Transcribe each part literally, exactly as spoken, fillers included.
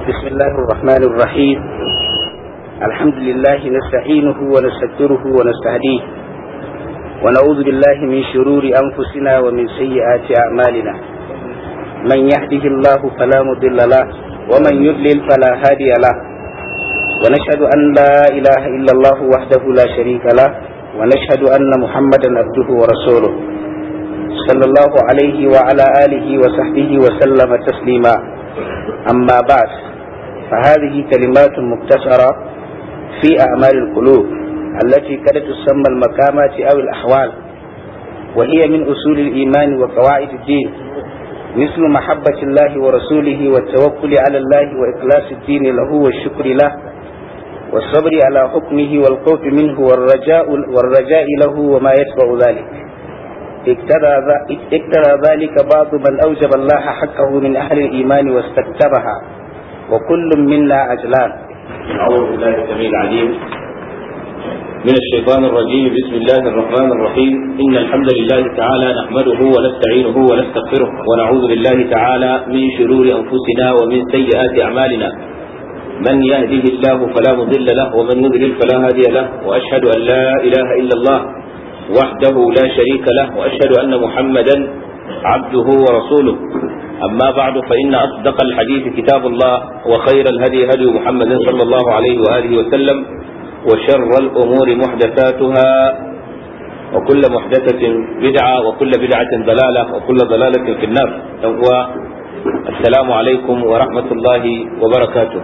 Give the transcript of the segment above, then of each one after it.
بسم الله الرحمن الرحيم. الحمد لله نستعينه ونستغفره ونستهديه ونعوذ بالله من شرور أنفسنا ومن سيئات أعمالنا. من يهده الله فلا مضل له ومن يضلل فلا هادي له، ونشهد أن لا إله إلا الله وحده لا شريك له، ونشهد أن محمدا عبده ورسوله صلى الله عليه وعلى آله وصحبه وسلم تسليما. أما بعد، فهذه كلمات مختصرة في أعمال القلوب التي قد تسمى المقامات أو الأحوال، وهي من أصول الإيمان وقواعد الدين، مثل محبة الله ورسوله والتوكل على الله وإخلاص الدين له والشكر له والصبر على حكمه والخوف منه والرجاء, والرجاء له وما يتبع ذلك. اقترى ذلك بعض من أوجب الله حقه من أهل الإيمان واستكتبها، وكل منا عجلان. أعوذ بالله السميع العليم من الشيطان الرجيم. بسم الله الرحمن الرحيم. إن الحمد لله تعالى نحمده ونستعينه ونستغفره ونعوذ بالله تعالى من شرور أنفسنا ومن سيئات أعمالنا. من يهده الله فلا مضل له ومن يضلل فلا هادي له، وأشهد أن لا إله إلا الله وحده لا شريك له، وأشهد أن محمدا عبده ورسوله. أما بعد، فإن أصدق الحديث كتاب الله، وخير الهدي هدي محمد صلى الله عليه وآله وسلم، وشر الأمور محدثاتها، وكل محدثة بدعة، وكل بدعة ضلالة، وكل ضلالة في النار. السلام عليكم ورحمة الله وبركاته.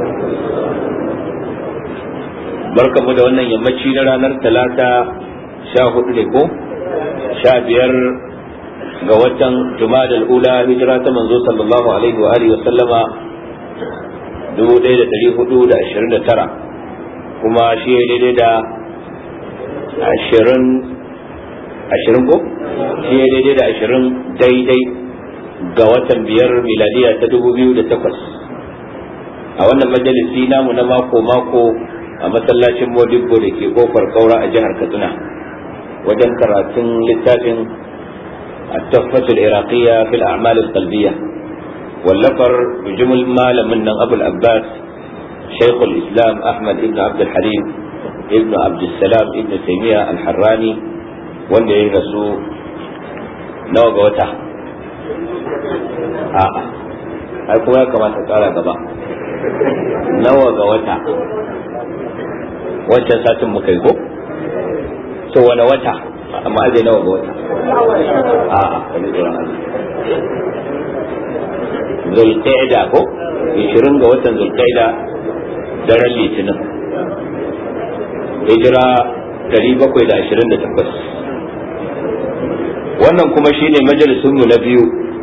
بركة مدونة يمشي لنا ثلاثة شاهد لكم شابير ga watan Jumadal Ula, hijira ta manzo sallallahu alaihi wa alihi wa sallama dubu ɗaya da ɗari hudu da ashirin da tara, kuma shi ya daidai da ashirin ashirin ko shi ya daidai da ashirin daidai ga watan biyar miladiya ta dubu biyu da takwas. A wannan majalisi namu na mako mako a masallacin Modibbo da ke kofar Kaura a jihar Katsina, wajen karatun littafin التحفة العراقية في الأعمال القلبية، واللفر بجمل مال من أبو العباس شيخ الإسلام أحمد ابن عبد الحليم ابن عبد السلام ابن تيمية الحراني، wanda ya rasu nawa ga wata? A'a, ai kuma ya kamata tsara gaba. Nawa ga wata? Wancan satin muka yi ko? To wani wata? Amma aje nawa ga wata? A'a, kalli tsoron Allah. Zulqa'ida ko? ishirin ga watan Zulqa'ida, daren Litinin. Hijira ɗari bakwai da ashirin da takwas. Wannan kuma shine majalisunmu na biyu.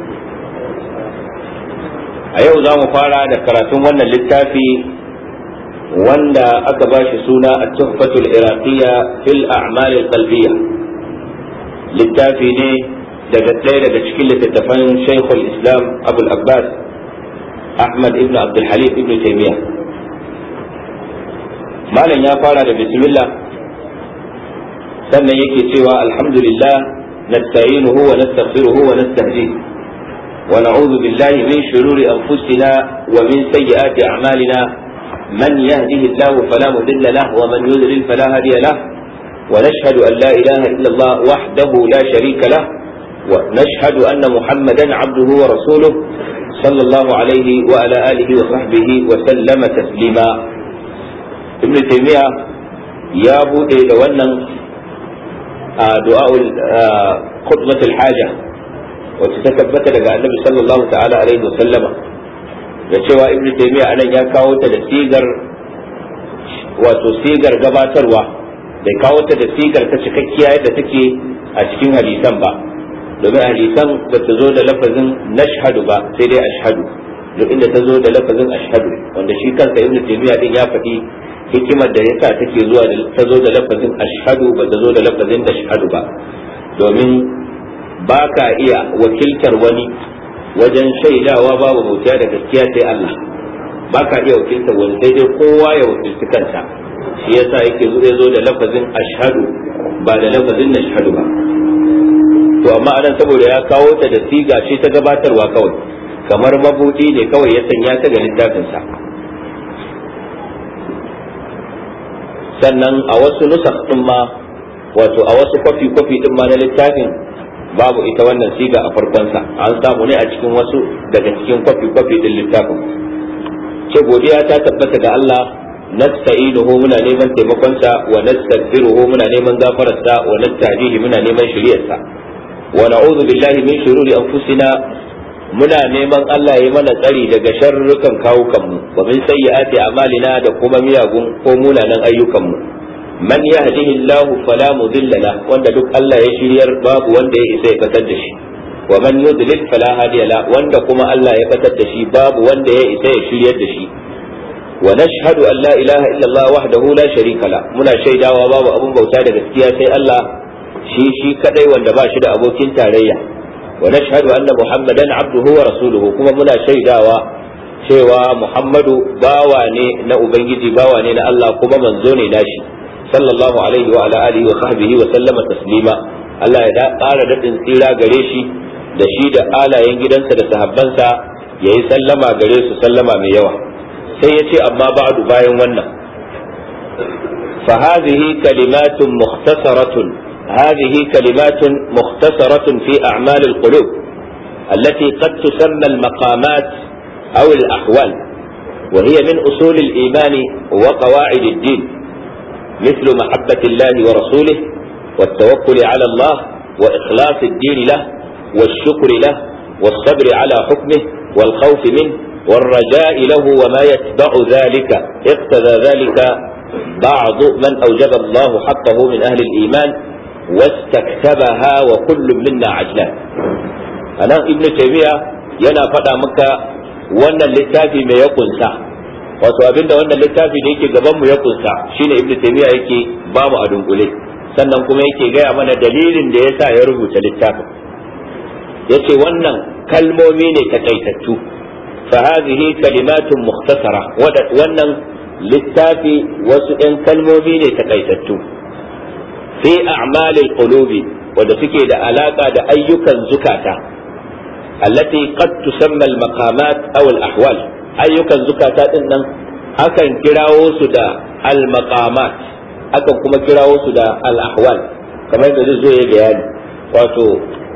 A yau za mu fara da karatun wannan littafi wanda aka ba shi suna at-tuhfatul iraqiyya fil a'mal al-qalbiyya. Littafi ne daga ɗaya daga cikin littattafan Shaykhul Islam Abul Abbas Ahmad ibn Abdul Halim ibn Taymiyyah. Malam ya fara da bismillah, sannan yake cewa alhamdulillah nasta'inuhu wa nastaghfiruhu wa nastahdihi wa na'udhu billahi min shururi anfusina wa min sayyiati a'malina. من يهده الله فلا مضل له ومن يضلل فلا هادي له، ونشهد أن لا إله إلا الله وحده لا شريك له، ونشهد أن محمدا عبده ورسوله صلى الله عليه وعلى آله وصحبه وسلم تسليما. ابن تيمية يا بودي دوانا دعاء خطبة الحاجة وتتثبت لك النبي صلى الله تعالى عليه وسلم، da cewa ibn taymiya anan ya kawo ta da sigar wato sigar gabatarwa, bai kawo ta da sigar ta cikakkiya yadda take a cikin hadisan ba, domin hadisan ba ta zo da lafazin nashhadu ba, sai dai ashhadu. duk inda ta zo da lafazin ashhadu, wanda shi kansa ibn taymiya din ya faɗi hikimar da yasa take zuwa da ta zo da lafazin ashhadu ba ta zo da lafazin nashhadu ba, domin ba ka iya wakiltar wani wajen shaidawa babu bauta da gaskiya sai Allah, ba ka iya wakiltar wani, sai dai kowa ya wakilci kansa. Shi yasa yake zo zo da lafazin ashhadu ba da lafazin nashhadu ba. To amma anan saboda ya kawo ta da siga ce ta gabatarwa kawai, kamar mabudi ne kawai ya sanya ta ga littafinsa. Sannan a wasu nusakh din ma, wato a wasu kwafi kwafi din ma na littafin babu ita wannan siga a farkonsa, an samu ne a cikin wasu daga cikin kwafi kwafi din littafin. Ce godiya ta tabbata ga Allah, nasta'inuhu muna neman taimakonsa, wa nastaghfiruhu muna neman gafararsa, wa nastahdihi muna neman shiriyarsa, wa na'udhu billahi min shururi anfusina muna neman Allah ya mana tsari daga sharrukan kawukanmu, wa min sayyiati a'malina da kuma miyagun ko munanan ayyukanmu. Man yahdihillahu fala mudilla la, wanda duk Allah ya shiryar babu wanda ya isa ya fatar da shi, wa man yudlil fala hadiya la, wanda kuma Allah ya fatar da shi babu wanda ya isa ya shiryar da shi. Wa nashhadu an la ilaha illallah wahdahu la sharika la, muna shaidawa babu abun bauta da gaskiya sai Allah shi shi kadai wanda ba shi da abokin tarayya. Wa nashhadu anna muhammadan abduhu wa rasuluhu, kuma muna shaidawa cewa Muhammadu bawa ne na Ubangiji, bawa ne na Allah, kuma manzo ne nashi, sallallahu alaihi wa ala alihi wa sahbihi wa sallama taslima. Allah ya ƙara daɗin tsira gare shi da shi da alayen gidansa da sahabbansa, yayi sallama gare su sallama mai yawa. Sai ya ce amma ba'du, bayan wannan, fa hadhihi kalimatun mukhtasaratun hadhihi kalimatun mukhtasaratun fi a'mal al-qulub allati qad tusamma al-maqamat aw al-ahwal, wa hiya min usul al-iman wa qawa'id ad-din, مثل محبة الله ورسوله والتوكل على الله وإخلاص الدين له والشكر له والصبر على حكمه والخوف منه والرجاء له وما يتبع ذلك. اقتضى ذلك بعض من أوجب الله حقه من أهل الإيمان واستكتبها وكل منا عجلان. أنا ابن تيمية ينا فدا مكة وانا اللتافي ما يقول سا، wato abinda wannan littafi da yake gaban mu ya kunsa shine ibnu taymiya yake ba mu a dunkule, sannan kuma yake gaya mana dalilin da yasa ya rubuta littafin. yace wannan kalmomi ne takaitattu, fa hadhihi kalimatun mukhtasara, wannan littafi wasu ɗan kalmomi ne takaitattu fi a'malil qulubi, wanda suke da alaka da ayyukan zukata, allati qad tusamma al-maqamat aw al-ahwal. ayyukan zukata din nan akan kirawo su da al-maqamat, akan kuma kirawo su da al-ahwal, kamar da zai zo ya bayani. Wato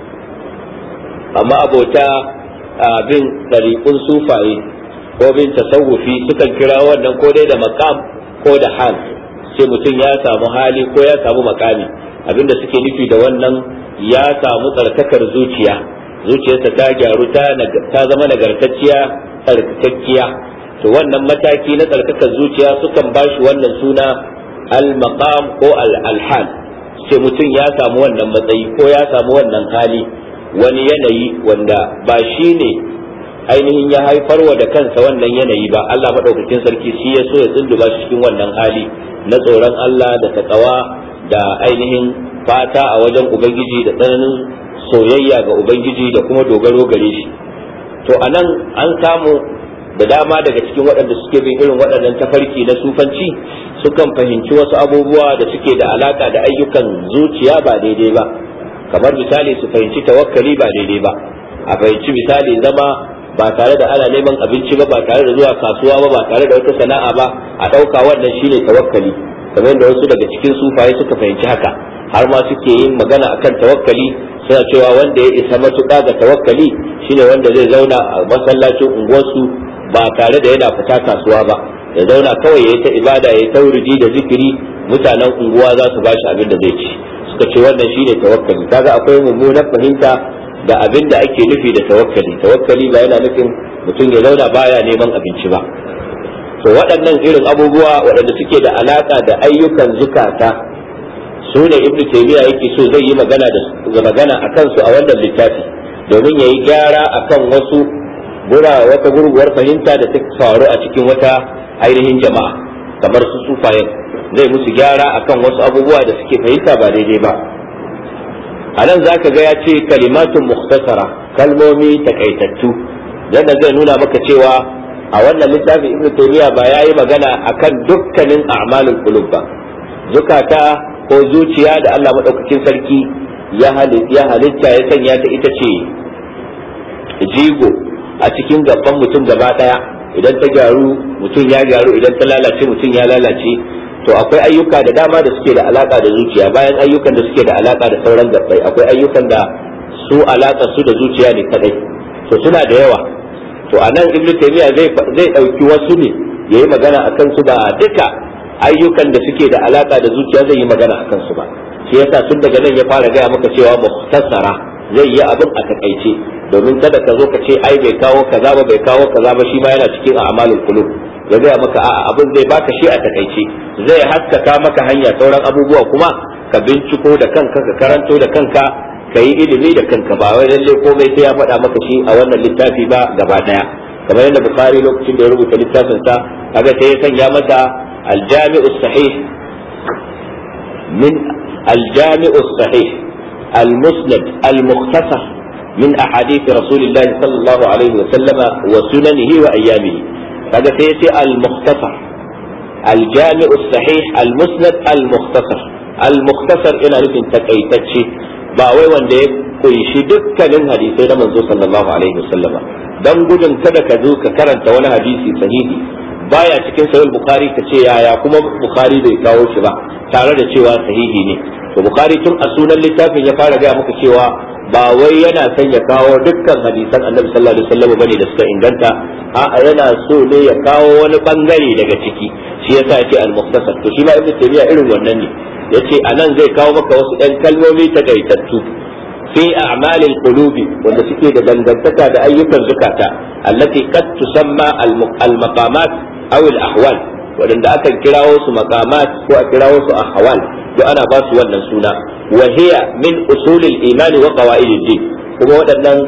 amma abota bin dariqun sufaye ko bin tasawufi sukan kira wannan ko dai da maqam ko da hal, sai mutum ya samu hali ko ya samu makami. Abinda suke nufi da wannan ya samu tsarkakar zuciya, zuciyarsa ta gyaru ta zama nagartacciya tsarkakakkiya, to wannan mataki na tsarkakar zuciya sukan bashi wannan suna al-maqam ko al-hal. sai mutum ya samu wannan matsayi ko ya samu wannan hali, wani yanayi wanda ba shi ne ainihin ya haifarwa da kansa wannan yanayi ba, Allah madaukakin sarki shi ya so ya tsunduba shi cikin wannan hali na tsoron Allah da takawa da ainihin fata a wajen ubangiji da tsananin soyayya ga ubangiji da kuma dogaro gare shi. To anan an samu da dama daga cikin waɗanda suke bin irin waɗannan tafarki na sufanci sukan fahimci wasu abubuwa da suke da alaka da ayyukan zuciya ba daidai ba, kamar misali su fahimci tawakkali ba daidai ba, a fahimci misali zama ba tare da ana neman abinci ba, ba tare da zuwa kasuwa ba, ba tare da wata sana'a ba, a ɗauka wannan shine tawakkali, kamar yadda wasu daga cikin sufaye suka fahimci haka, har ma suke yin magana akan tawakkali suna cewa wanda ya isa matuƙa ga tawakkali shine wanda zai zauna a masallacin unguwarsu ba tare da yana fita kasuwa ba, ya zauna kawai ya yi ta ibada, ya yi tauridi da zikiri, mutanen unguwa za su bashi abin da zai ci. Suka ce wannan shine tawakkali. Kaga akwai mummunar fahimta da abin da ake nufi da tawakkali. Tawakkali ba yana nufin mutum ya zauna baya neman abinci ba. To waɗannan irin abubuwa waɗanda suke da alaka da ayyukan zukata su ne Ibn Taymiyyah yake so zai yi magana da magana akan su a wannan littafi, domin yayi gyara akan wasu gura wata gurguwar fahimta da ta faru a cikin wata ainihin jama'a kamar su sufayen, zai musu gyara akan wasu abubuwa da suke fahimta ba daidai ba. A nan za ka ga ya ce kalimatun mukhtasara, kalmomi takaitattu, yadda zai nuna maka cewa a wannan littafin Ibn Taymiyyah ba ya yi magana akan dukkanin a'malul qulub ba, zukata ko zuciya da Allah madaukakin sarki ya halitta ya sanya ta ita ce jigo a cikin gaban mutum gaba daya, idan ta gyaru mutum ya gyaru, idan ta lalace mutum ya lalace. To akwai ayyuka da dama da suke da alaka da zuciya, bayan ayyukan da suke da alaka da sauran gabbai akwai ayyukan da su alaka su da zuciya ne kadai, to suna da yawa. To anan ibnu taymiya zai zai dauki wasu ne yayi magana akan su, ba duka ayyukan da suke da alaka da zuciya zai yi magana akan su ba. Shi yasa tun daga nan ya fara gaya maka cewa mukhtasara, zai yi abin a takaice, domin kada ka zo ka ce ai bai kawo kaza ba bai kawo kaza ba, shi ma yana cikin a'malul qulub. Ya gaya maka a'a abin zai baka shi a takaice, zai haskaka maka hanya, sauran abubuwa kuma ka binciko da kanka, ka karanto da kanka, ka yi ilimi da kanka, ba wai lalle komai sai ya faɗa maka shi a wannan littafi ba gaba daya. Kamar yadda Bukhari lokacin da ya rubuta littafin sa, kaga sai ya sanya masa al-Jami'us Sahih min al-Jami'us Sahih al-Musnad al-Mukhtasar min ahadith Rasulillah sallallahu alaihi wa sallama wa sunanihi wa ayyamihi. kaga sai yace al-mukhtasar al-jami' as-sahih al-musnad al-mukhtasar al-mukhtasar ina nufin takaitacce, ba wai wanda ya kunshi dukkanin hadisai na manzo sallallahu alaihi wasallam. Dan gudun kada ka zo ka karanta wani hadisi sahihi baya cikin sahih bukhari ka ce yaya kuma bukhari bai kawo shi ba tare da cewa sahihi ne. To bukhari tun a sunan littafin ya fara gaya maka cewa ba wai yana son ya kawo dukkan hadisan annabi sallallahu alaihi wasallam bane da suka inganta, a'a yana so ne ya kawo wani bangare daga ciki, shi yasa yake al-mukhtasar. To shi ma ibnu taymiya irin wannan ne, yace anan zai kawo maka wasu ɗan kalmomi takaitattu fi a'malil qulubi wanda suke da dangantaka da ayyukan zukata, allati qad tusamma al-maqamat aw al-ahwal, wadanda akan kirawo su maqamat ko a kirawo su ahwal, to ana ba su wannan suna. wa hiya min usulil iman wa qawaidid din, kuma waɗannan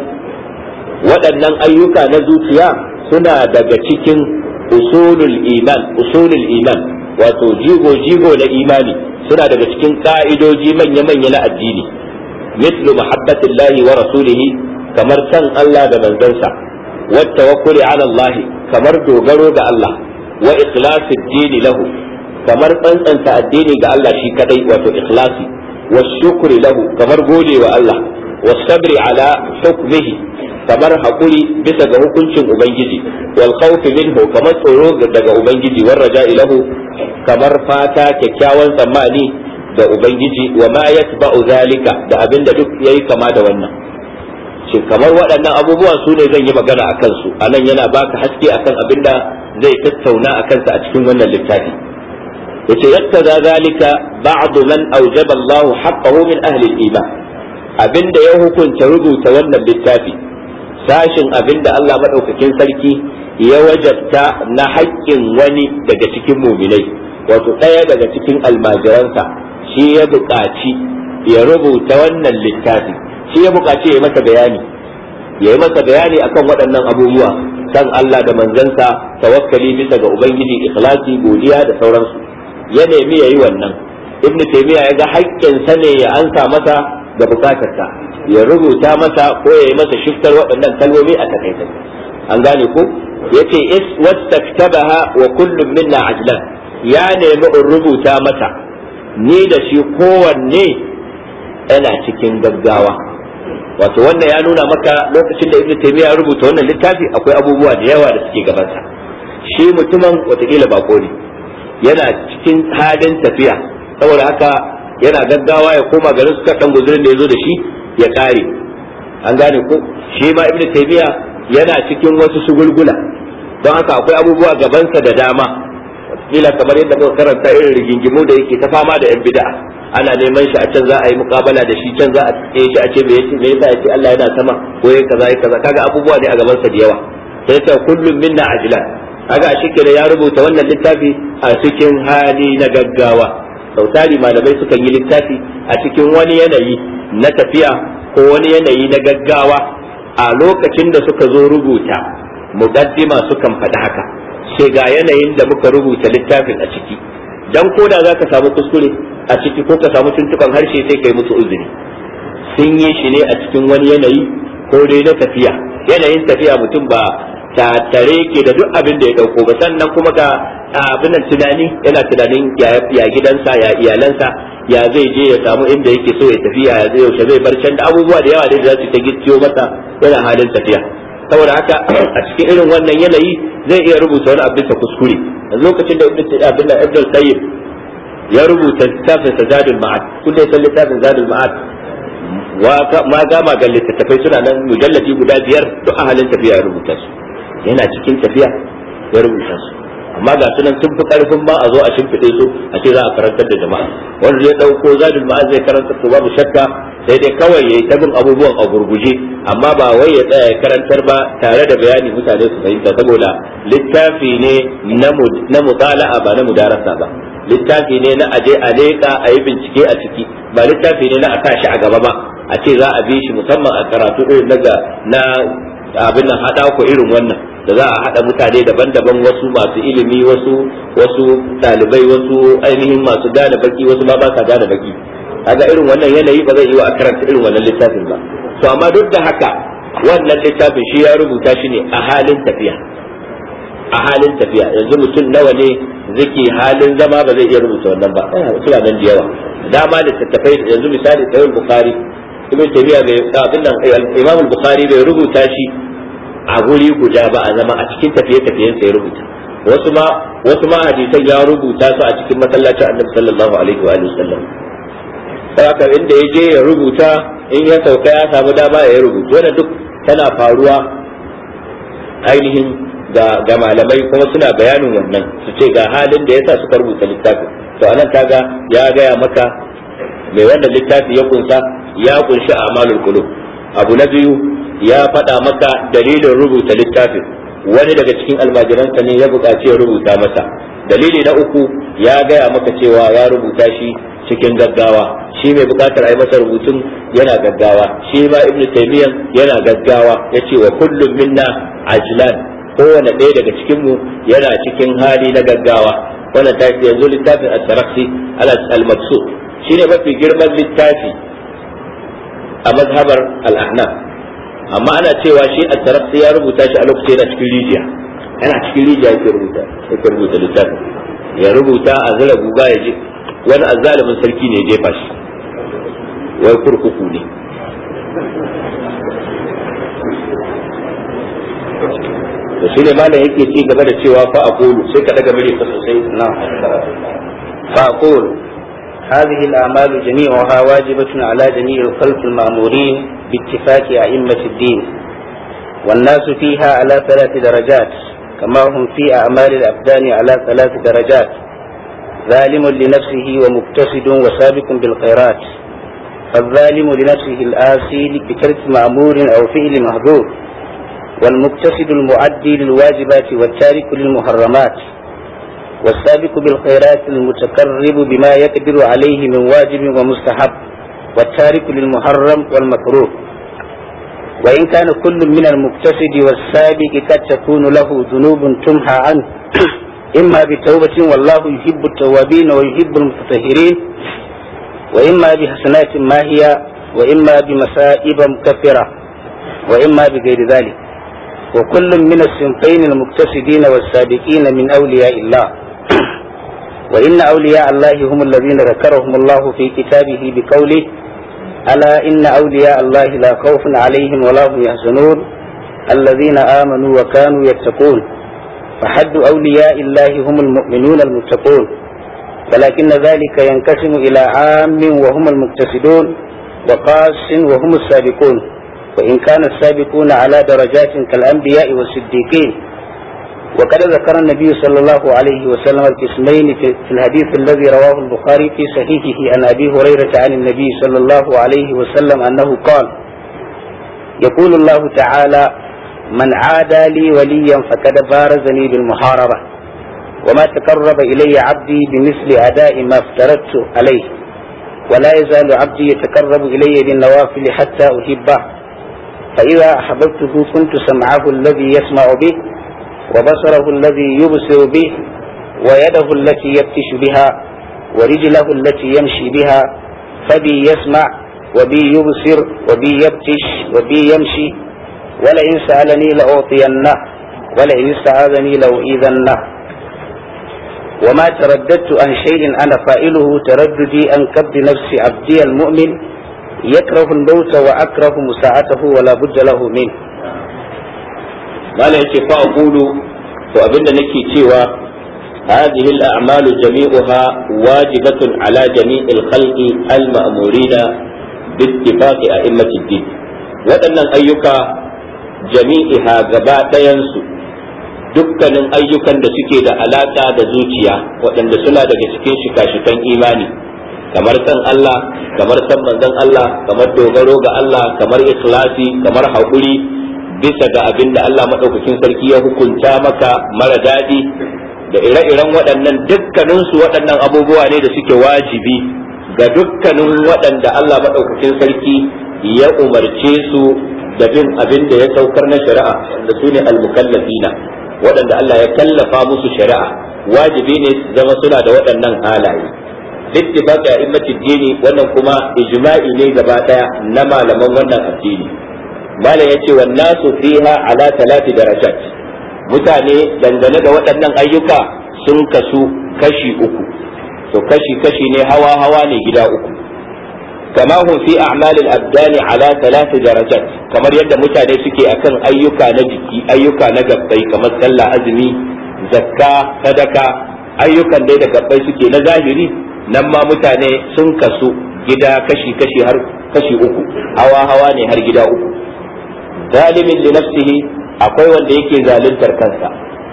waɗannan ayyuka na zuciya suna daga cikin usulul iman usulul iman wato jigo jigo na imani, suna daga cikin ka'idoji manya manya na addini. mislu mahabbatillahi wa rasulihi, kamar san Allah da manzansa, wa tawakkuli ala Allah, kamar dogaro ga Allah, wa ikhlasid dini lahu, kamar tsantsanta addini ga Allah shi kadai wato ikhlasi, wa shukri lahu, kamar gode wa Allah, wa sabri ala hukmihi, kamar hakuri bisa ga hukuncin ubangiji, wal khawf minhu, kamar tsoro daga ubangiji, war raja'i lahu, kamar fata kyakkyawan tsammani da ubangiji, wa ma yatba'u zalika, da abinda duk yayi kama da wannan. Shin kamar waɗannan abubuwan su ne zan yi magana akan su, anan yana baka haske akan abinda zai tattauna akan sa a cikin wannan littafi. yace yattaza zalika ba'd man awjaba Allah haqqahu min ahli al-iman, abinda ya hukunta rubuta wannan littafi sashin abinda Allah madaukakin sarki ya wajabta na haƙƙin wani daga cikin mu'minai, wato ɗaya daga cikin almajiransa shi ya buƙaci ya rubuta wannan littafi, shi ya buƙaci ya yi masa bayani ya yi masa bayani akan waɗannan abubuwa, san Allah da manzansa, tawakkali bisa ga ubangiji, ikhlasi, godiya da sauransu. Ya nemi yayi wannan. Ibn Taymiyyah ya ga haƙƙin sa ne ya ansa masa da bukatarsa, ya rubuta masa ko ya yi masa shiftar waɗannan kalmomi a takaice. An gane ko? Yace is wastaktabaha wa kullum minna ajlan, ya nemi in rubuta mata ni da shi kowanne yana cikin gaggawa. Wato wannan ya nuna maka lokacin da Ibn Taymiyyah ya rubuta wannan littafi akwai abubuwa da yawa da suke gabansa. Shi mutumin watakila bako ne, yana cikin halin tafiya, saboda haka yana gaggawa ya koma garin su kan guzurin da ya zo da shi ya kare. An gane ko? Shi ma Ibn Taymiyyah yana cikin wasu shugulgula, don haka akwai abubuwa gabansa da dama. Watakila kamar yadda muka karanta irin rigingimu da yake ta fama da yan bid'a, ana neman shi a can za a yi muƙabala da shi, can za a tsaye shi a ce me yace me yasa yace Allah yana sama ko yayi kaza yayi kaza, kaga abubuwa ne a gabansa da yawa. Sai ta kullum minna ajlan, kaga a shike ya rubuta wannan littafi a cikin hali na gaggawa. Sautari malamai sukan yi littafi a cikin wani yanayi na tafiya ko wani yanayi na gaggawa, a lokacin da suka zo rubuta muqaddima sukan faɗi haka, sai ga yanayin da muka rubuta littafin a ciki, dan koda za ka samu kuskure a ciki ko ka samu tuntuban harshe sai kai musu uzuri. Sun yi shi ne a cikin wani yanayi ko dai na tafiya, yanayin tafiya mutum ba ta tare ke da duk abin da ya dauko ba, sannan kuma ga abin nan tunani, yana tunanin ya gidansa ya iyalansa ya zai je ya samu inda yake so ya tafi, ya zai yaushe zai bar can, da abubuwa da yawa da za su ta gicciyo masa yana halin tafiya. saboda haka a cikin irin wannan yanayi zai iya rubuta wani abin ta kuskure. Yanzu lokacin da ibnu abin da ibnu qayyim ya rubuta littafin zadul ma'ad, kun da san littafin zadul ma'ad ma gama ga littattafai suna nan mujalladi guda biyar duk a halin tafiya ya rubuta su, yana cikin tafiya ya rubuta su, amma ga sunan sun fi karfin ma a zo a shimfiɗe su a ce za a karantar da jama'a. wanda zai ɗauko zadul ma'ad zai karantar to babu shakka sai dai kawai yayi ta bin abubuwan a gurguje, amma ba wai ya tsaya ya karantar ba tare da bayani mutane su fahimta, saboda littafi ne na mutala'a ba na mudarasa ba, littafi ne na aje a leƙa a yi bincike a ciki, ba littafi ne na a tashi a gaba ba a ce za a bi shi musamman a karatu irin na abin nan haɗa ku irin wannan da za a haɗa mutane daban-daban, wasu masu ilimi, wasu wasu ɗalibai, wasu ainihin masu gane baki, wasu ma ba sa gane baki. Kaga irin wannan yanayi ba zai yi wa a karanta irin wannan littafin ba. To amma duk da haka wannan littafin shi ya rubuta shi ne a halin tafiya, a halin tafiya. Yanzu mutum nawa ne zake halin zama ba zai iya rubuta wannan ba, suna nan da yawa. Dama da tattafai yanzu misali Sahih Bukhari, Ibn Taymiyyah bai abin nan Imam Bukhari bai rubuta shi a guri guda ba, a zama a cikin tafiye-tafiyen sa ya rubuta. Wasu ma wasu ma hadisan ya rubuta su a cikin masallacin Annabi sallallahu alaihi wa sallam. Saka inda ya je ya rubuta, in ya sauka ya samu dama ya rubuta. Wannan duk tana faruwa ainihin ga ga malamai, kuma suna bayanin wannan su ce ga halin da yasa suka rubuta littafin. To anan kaga ya gaya maka mai wannan littafi ya kunsa, ya kunshi a'malul qulub. Abu na biyu ya faɗa maka dalilin rubuta littafin, wani daga cikin almajiransa ne ya buƙaci ya rubuta masa. Dalili na uku ya gaya maka cewa ya rubuta shi cikin gaggawa, shi mai buƙatar a yi masa rubutun yana gaggawa, shi ma Ibn Taymiyyah yana gaggawa, ya ce wa kullum minna ajlan, kowane ɗaya daga cikinmu yana cikin hali na gaggawa. Wannan ta yanzu littafin at-Tarakhsi al-Mabsut shine mafi girman littafi a mazhabar al-Ahnaf, amma ana cewa shi at-Tarakhsi ya rubuta shi a lokacin yana cikin rijiya, yana cikin rijiya yake rubuta yake rubuta littafin, ya rubuta a zira guga ya je wani azzalimin sarki ne ya jefa shi, wai kurkuku ne. to shi ne malam yake ci gaba da cewa fa aqulu, sai ka daga mure ka sosai. na fa aqulu هذه الأعمال جميعها واجبة على جميع الخلق المأمورين باتفاق أئمة الدين، والناس فيها على ثلاث درجات كما هم في أعمال الأبدان على ثلاث درجات، ظالم لنفسه ومقتصد وسابق بالخيرات. فالظالم لنفسه الآسي بترك مأمور أو فعل محظور، والمقتصد المؤدي للواجبات والتارك للمحرمات، والسابق بالخيرات المتقرب بما يقدر عليه من واجب ومستحب، والتارك للمحرم والمكروه. وإن كان كل من المقتصد والسابق قد تكون له ذنوب تمحى عنه إما بتوبة والله يحب التوابين ويحب المتطهرين، وإما بحسنات ماهية، وإما بمصائب مكفرة، وإما بغير ذلك. وكل من الصنفين المقتصدين والسابقين من أولياء الله. وإن أولياء الله هم الذين ذكرهم الله في كتابه بقوله: ألا إن أولياء الله لا خوف عليهم ولا هم يحزنون الذين آمنوا وكانوا يتقون. فحد أولياء الله هم المؤمنون المتقون، ولكن ذلك ينقسم إلى عام وهم المقتصدون، وخاص وهم السابقون. وإن كان السابقون على درجات كالأنبياء والصديقين. وقد ذكر النبي صلى الله عليه وسلم القسمين في الحديث الذي رواه البخاري في صحيحه عن أبي هريرة عن النبي صلى الله عليه وسلم أنه قال: يقول الله تعالى: من عادى لي وليا فقد بارزني بالمحاربة، وما تقرب إلي عبدي بمثل أداء ما افترضت عليه، ولا يزال عبدي يتقرب إلي بالنوافل حتى أحبه، فإذا أحببته كنت سمعه الذي يسمع به، وبصره الذي يبصر به، ويده التي يبتش بها، ورجله التي يمشي بها. فبي يسمع وبي يبصر وبي يبتش وبي يمشي، ولئن سألني لأعطينه، ولئن استعاذني لأعيذنه. وما ترددت عن شيء أنا فاعله ترددي عن كبد نفس عبدي المؤمن يكره الموت وأكره مساعته ولا بد له منه. mala yace fa aqulu to abinda nake cewa هذه الأعمال جميعها واجبة على جميع الخلق المأمورين باتفاق أئمة الدين وأن أيك جميعها غباء ينسو dukkanin ayyukan da suke da alaka da zuciya waɗanda suna daga cikin shika-shikan imani kamar san Allah kamar san manzon Allah kamar dogaro ga Allah kamar ikhlasi kamar haƙuri bisa ga abin da Allah maɗaukakin sarki ya hukunta maka mara daɗi da ire-iren waɗannan dukkaninsu waɗannan abubuwa ne da suke wajibi ga dukkanin waɗanda Allah maɗaukakin sarki ya umarce su da bin abin da ya saukar na shari'a wanda su ne almukallafina waɗanda Allah ya kallafa musu shari'a wajibi ne su zama suna da waɗannan halaye bittifaqi a'immatid dini wannan kuma ijma'i ne gaba daya na malaman wannan addini malam yace wan nasu fiha ala talati darajat mutane dangane da waɗannan ayyuka sun kasu kashi uku to kashi kashi ne hawa hawa ne gida uku kama hum fi a'malil abdani ala talati darajat kamar yadda mutane suke akan ayyuka na jiki ayyuka na gabbai kamar sallah azumi zakka sadaka ayyukan dai da gabbai suke na zahiri nan ma mutane sun kasu gida kashi kashi har kashi uku hawa hawa ne har gida uku zalimin li nafsihi akwai wanda yake zaluntar kansa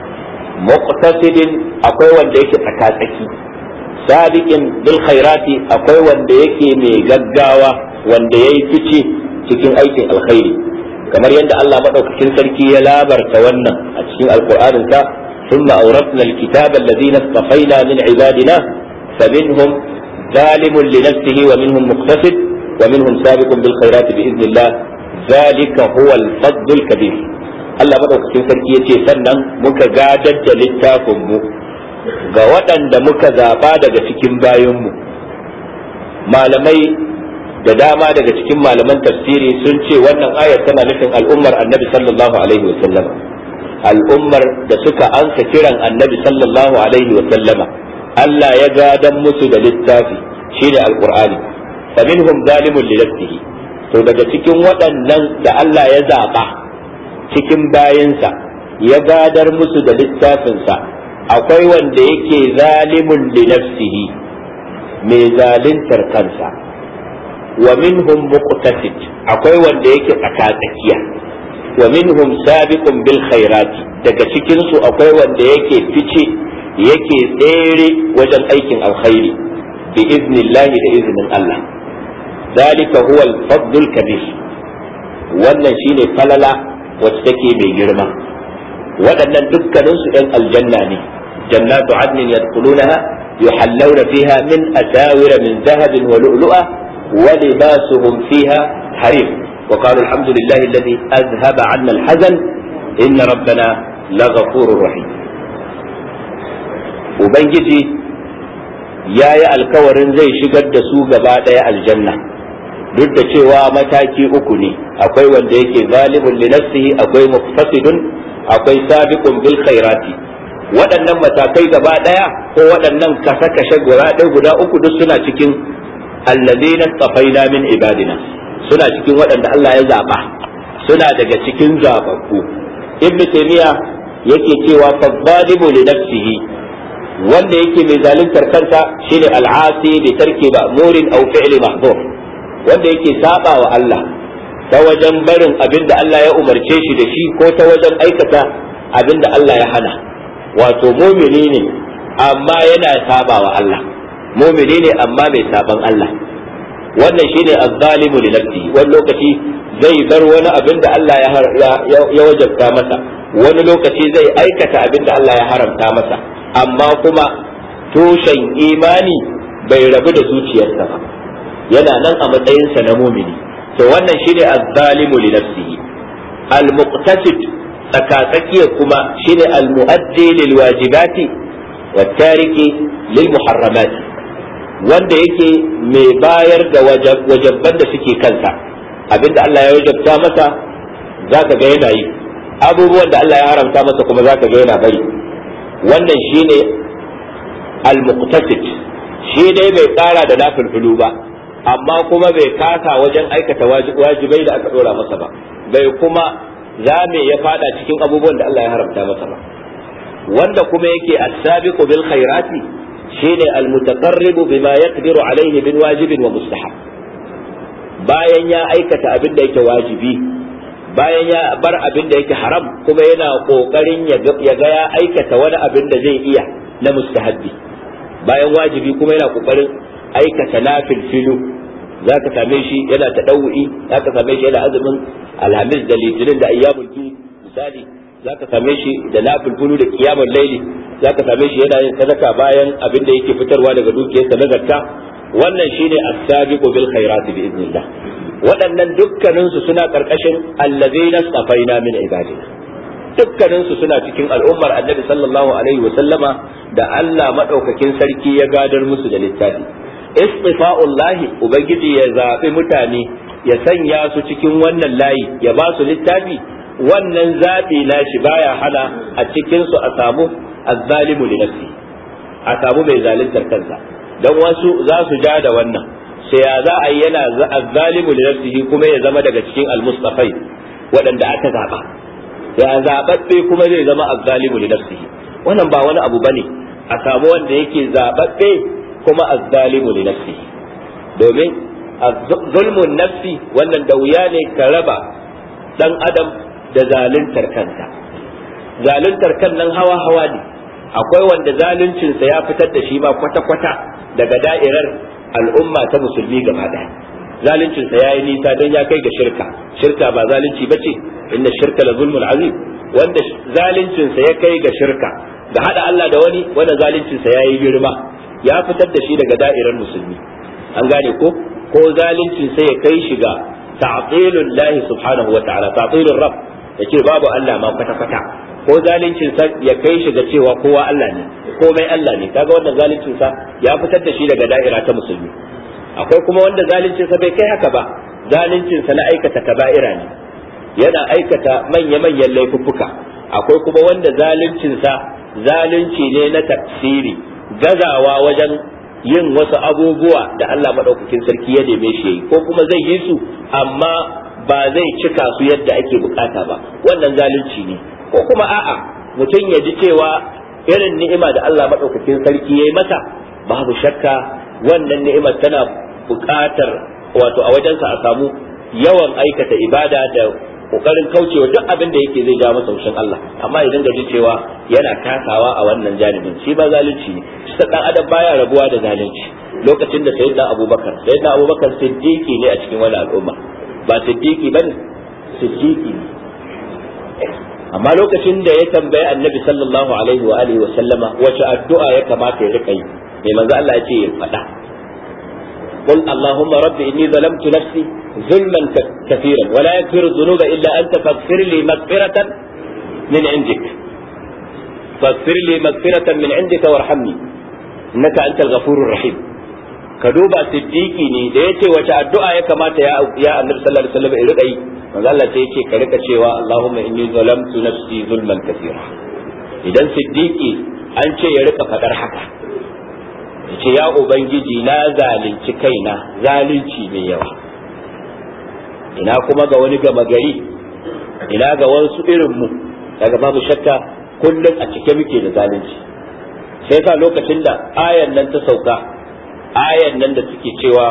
muqtasidin akwai wanda yake tsakatsaki sabiqin bil khairati akwai wanda yake mai gaggawa wanda yayi fice cikin aikin alkhairi kamar yadda Allah madaukakin sarki ya labarta wannan a cikin alqur'anin sa thumma awratna alkitaba alladhina istafayna min ibadina faminhum zalimun li nafsihi wa minhum muqtasid wa minhum sabiqun bil khairati bi idnillah zalika huwa al-fadl al-kabir Allah madaukakin sarki yace sannan muka gadar da littafin mu ga waɗanda muka zaba daga cikin bayanmu malamai da dama daga cikin malaman tafsiri sun ce wannan ayar tana nufin al'ummar annabi sallallahu alaihi wa sallama al'ummar da suka ansa kiran annabi sallallahu alaihi wa sallama Allah ya gadan musu da littafi shine alqur'ani faminhum zalimun li nafsihi to daga cikin waɗannan da Allah ya zaba cikin bayinsa ya gadar musu da littafinsa akwai wanda yake zalimun li nafsihi mai zaluntar kansa wa minhum muqtasid akwai wanda yake tsakatsakiya wa minhum sabiqun bil khairati daga cikin su akwai wanda yake fice yake tsere wajen aikin alkhairi bi iznillahi da iznin Allah zalika huwa al-fadl al-kabir wannan shine falala wacce take mai girma waɗannan dukkanin su ɗan aljanna ne jannatu adnin yadkhulunaha yuhallawna fiha min asawir min dhahabin wa lu'lu'a wa libasuhum fiha harir wa qalu alhamdulillahi alladhi azhaba 'anna al-hazan inna rabbana laghafurur rahim ubangiji yayi alkawarin zai shigar da su gaba ɗaya aljanna duk da cewa mataki uku ne akwai wanda yake zalimun li nafsihi akwai muqtasidun akwai sabiqun bil khairati waɗannan matakai gaba ɗaya ko waɗannan kashe-kashe guda uku duk suna cikin alladhina safaina min ibadina suna cikin waɗanda Allah ya zaba suna daga cikin zababbu ibnu taymiya yake cewa fa zalimu li nafsihi wanda yake mai zaluntar kansa shine al'asi bi tarki ma'murin aw fi'li mahdhur wanda yake saba wa Allah ta wajen barin abin da Allah ya umarce shi da shi ko ta wajen aikata abin da Allah ya hana wato mumini ne amma yana saba wa Allah mumini ne amma mai saban Allah wannan shine az-zalimu li nafsihi wani lokaci zai bar wani abin da Allah ya wajabta masa wani lokaci zai aikata abin da Allah ya haramta masa amma kuma tushen imani bai rabu da zuciyarsa ba yana nan a matsayinsa na mumini to wannan shine az-zalimu li nafsihi al-muqtasid tsakatsakiya kuma shine al-mu'addi lil wajibati wat tariki lil muharramati wanda yake mai bayar da wajabban da suke kansa abinda Allah ya wajabta masa zaka ga yana yi abubuwan da Allah ya haramta masa kuma zaka ga yana bari wannan shine al-muqtasid shi dai bai tsara da nafilfilu ba amma kuma bai kasa wajen aikata wajibai da aka dora masa ba bai kuma zame ya fada cikin abubuwan da Allah ya haramta masa ba. Wanda kuma yake as-sabiqu bil khairati shine al-mutaqarribu bima yaqdiru alayhi min wajibin wa mustahab. Bayan ya aikata abin da yake wajibi, bayan ya bar abin da yake haram, kuma yana kokarin ya ga ya aikata wani abin da zai iya na mustahabbi. Bayan wajibi kuma yana kokarin aikata nafil filu, zaka same shi yana tadawwi, zaka same shi yana azumin alhamis da litinin da ayyamul bid misali, zaka same shi da nafil filu da qiyamul layli, zaka same shi yana yin sadaka bayan abin da yake fitarwa daga dukiyarsa na zakka. Wannan shine as-sabiqu bil khairati bi idnillah. Waɗannan dukkaninsu suna karkashin allazina safaina min ibadina, dukkaninsu suna cikin al'ummar annabi sallallahu alaihi wa sallama da Allah madaukakin sarki ya gadar musu da littafi. Istifa'ullahi, ubangiji ya zaɓi mutane ya sanya su cikin wannan layi ya ba su littafi. Wannan zaɓi nashi baya hana a cikin su a samu azzalimu li nafsi, a samu mai zaluntar kansa. Dan wasu za su ja da wannan, sai ya za a yi yana azzalimu li nafsihi kuma ya zama daga cikin almustafai waɗanda aka zaɓa, ya zaɓaɓɓe kuma zai zama azzalimu li nafsihi. Wannan ba wani abu bane a samu wanda yake zaɓaɓɓe kuma azzalimu li nafsihi, domin zulmun nafsi wannan da wuya ne ka raba dan adam da zaluntar kansa. Zaluntar kan nan hawa hawa ne, akwai wanda zaluncinsa ya fitar da shi ma kwata-kwata daga da'irar al'umma ta musulmi gaba ɗaya. Zaluncinsa ya yi nisa don ya kai ga shirka. Shirka ba zalunci ba ce, inna shirka la zulmun azim. Wanda zaluncinsa ya kai ga shirka, ga hada Allah da wani, wanda zaluncinsa ya yi girma, ya fitar da shi daga da'irar musulmi. An gane ko? Ko zaluncinsa ya kai shi ga ta'tilul lahi subhanahu wa ta'ala, ta'tilur rabb, yace babu Allah ma kwata-kwata. Ko zalincin sa ya kai shi ga cewa kowa Allah ne, komai Allah ne, kaga wannan zalincin sa ya fitar da shi daga da'ira ta musulmi. Akwai kuma wanda zalincin sa bai kai haka ba, zalincin sa na aikata kaba'ira ne, yana aikata manya-manyan laifuffuka. Akwai kuma wanda zalincin sa zalunci ne na tafsiri, gazawa wajen yin wasu abubuwa da Allah madaukakin sarki ya neme shi yayi, ko kuma zai yi su amma ba zai cika su yadda ake bukata ba, wannan zalunci ne. Ko kuma a'a mutum ya ji cewa irin ni'ima da Allah maɗaukakin sarki ya yi masa, babu shakka wannan ni'imar tana buƙatar wato a wajensa a samu yawan aikata ibada da ƙoƙarin kaucewa duk abin da yake zai ja masa haushin Allah. Amma idan ga ji cewa yana kasawa a wannan janibin, shi ba zalunci ne. Shi ɗan adam baya rabuwa da zalunci. Lokacin da sayyidina Abubakar, sayyidina Abubakar siddiqi ne a cikin wani al'umma, ba siddiqi bane, siddiqi ne. Amma lokacin da ya tambayi annabi sallallahu alaihi wa alihi wa sallama wace addu'a ya kamata ya rika yi, mai manzo Allah ya ce ya faɗa, qul allahumma rabbi inni zalamtu nafsi zulman kathiran wa la yaghfiru dhunuba illa anta faghfir li maghfiratan min indik faghfir li maghfiratan min indika warhamni innaka antal ghafurur rahim. Ka duba siddiqi ne da yace wace addu'a ya kamata ya ya annabi sallallahu alaihi wasallam ya rika yi, manzo Allah sai yace ka rika cewa Allahumma inni zalamtu nafsi zulman kathira. Idan siddiqi an ce ya rika fadar haka, yace ya ubangiji na zalunci kaina zalunci mai yawa. Ina kuma ga wani gama gari, ina ga wasu irin mu, daga babu shakka kullum a cike muke da zalunci. Sai ka lokacin da ayan nan ta sauka, ayan nan da suke cewa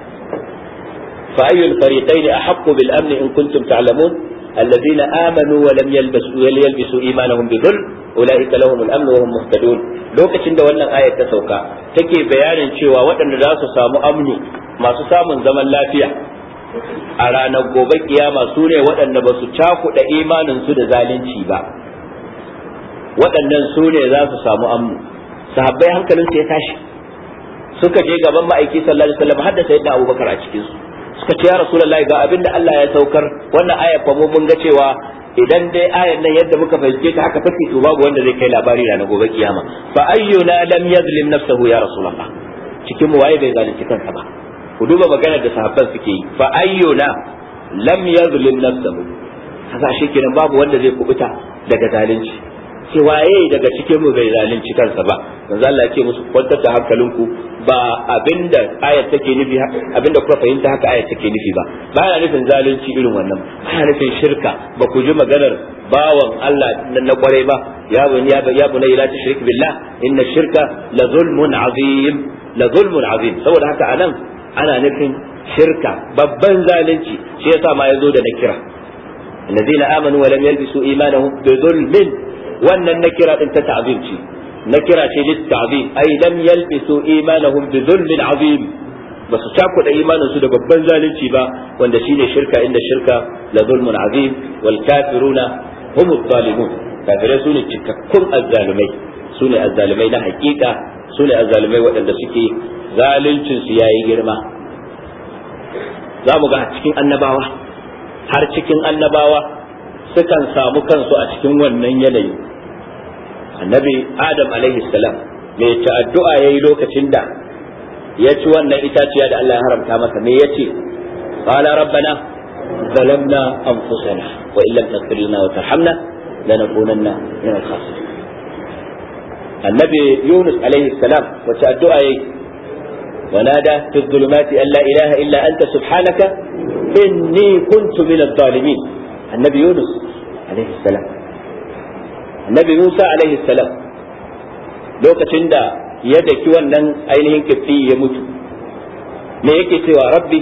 fa ayyul fariqayn ahaqqu bil amn in kuntum ta'lamun alladhina amanu wa lam yalbasu yalbisu imanahum bi dhulm ulaika lahum al amn wa hum muhtadun. Lokacin da wannan ayat ta sauka take bayanin cewa waɗanda za su samu amnu, masu samun zaman lafiya a ranar gobe kiyama su ne waɗanda ba su cakuɗa imanin su da zalunci ba, waɗannan su ne za su samu amnu. Sahabbai hankalinsu ya tashi, suka je gaban ma'aiki sallallahu alaihi wasallam hadda sayyidina Abubakar a cikin su, suka ce ya Rasulullahi ga abin da Allah ya saukar, wannan ayar fa mun ga cewa idan dai ayar nan yadda muka fahimce ta haka take to babu wanda zai kai labari da na gobe kiyama. Fa ayyuna lam yazlim nafsahu ya Rasulullah, cikin mu waye bai zalunci kansa ba? Ku duba maganar da sahabban suke yi, fa ayyuna lam yazlim nafsahu, haka shi kenan babu wanda zai kubuta daga zalunci. ce waye daga cikin mu bai zalunci kansa ba manzo Allah ya ce musu kwantar da hankalinku ba abinda ayat take nufi abinda kuka fahimta haka ayat take nufi ba ba yana nufin zalunci irin wannan ba yana nufin shirka ba ku ji maganar bawan Allah na kwarai ba ya bani ya bani la tushrik billah inna shirka la zulmun azim la zulmun azim saboda haka anan ana nufin shirka babban zalunci shi yasa ma yazo da nakira الذين آمنوا ولم يلبسوا إيمانهم بظلم wannan nakira din ta ta'zim ce nakira ce lit ta'zim ay lam yalbisu imanahum bi dhulmin azim basu takuda imanin su da babban zalunci ba wanda shine shirka inda shirka la dhulmun azim wal kafiruna hum adh-dhalimun kafirai sune cikakkun azzalumai sune azzalumai na hakika sune azzalumai waɗanda suke zaluncin su yayi girma za mu ga cikin annabawa har cikin annabawa sukan samu kansu a cikin wannan yanayi annabi adam alaihi salam mai ta addu'a yayi lokacin da ya ci wannan itaciya da Allah ya haramta masa me yace qala rabbana zalamna anfusana wa illam taghfir lana wa tarhamna lanakunanna min al-khasirin annabi yunus alaihi salam wace addu'a yayi ونادى في الظلمات أن لا إله إلا أنت سبحانك إني كنت من الظالمين النبي يونس عليه السلام النبي موسى عليه السلام لو كتندا يدك ونن أينهن كفي يموت ما يكي سوى ربي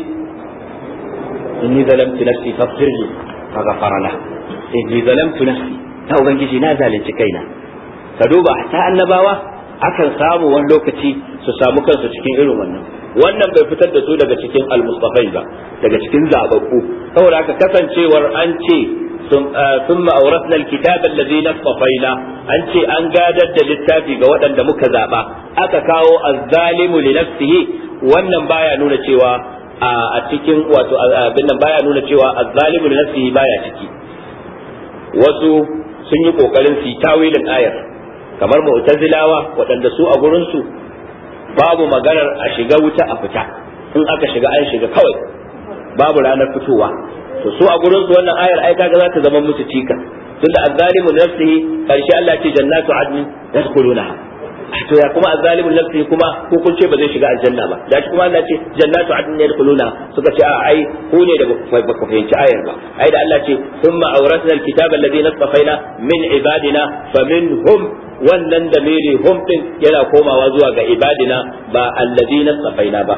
إني ظلمت نفسي فاغفر لي فغفر له إني ظلمت نفسي لا أبنجي نازل لتكينا فدوب حتى النباوة akan samu wani lokaci su samu kansu cikin irin wannan wannan bai fitar da su daga cikin almustafai ba daga cikin zababbu saboda haka kasancewar an ce thumma awrasna alkitaba alladhi nastafaina an ce an gadar da littafi ga waɗanda muka zaba aka kawo azzalimu li nafsihi wannan baya nuna cewa a cikin wato abin nan baya nuna cewa azzalimu li nafsihi baya ciki wasu sun yi kokarin su tawilin ayar kamar mu'tazilawa waɗanda su a gurin su babu maganar a shiga wuta a fita in aka shiga an shiga kawai babu ranar fitowa to su a gurin su wannan ayar ai kaga za ta zama musu cika tunda azzalimu nafsihi karshe Allah ce jannatu adni yadkhulunaha to ya kuma azzalimu nafsihi kuma ko kun ce ba zai shiga aljanna ba da shi kuma Allah ce jannatu adni yadkhulunaha suka ce a ai ku ne da ba ku fahimci ayar ba ai da Allah ce thumma awrasna alkitaba alladhi nastafaina min ibadina faminhum wannan da mere hum din yana komawa zuwa ga ibadina ba alladina safaina ba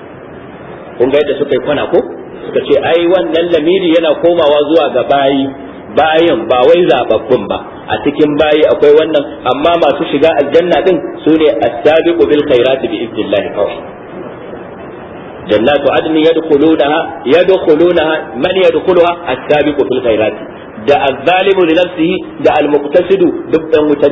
kun ga yadda suka yi kwana ko suka ce ai wannan lamiri yana komawa zuwa ga bayi bayan ba wai zababbun ba a cikin bayi akwai wannan amma masu shiga aljanna din sune as-sabiqu bil khairati bi idnillah kawai jannatu adni yadkhulunaha yadkhulunaha man yadkhuluha as-sabiqu bil khairati da azzalimu li nafsihi da almuqtasidu duk dan wuta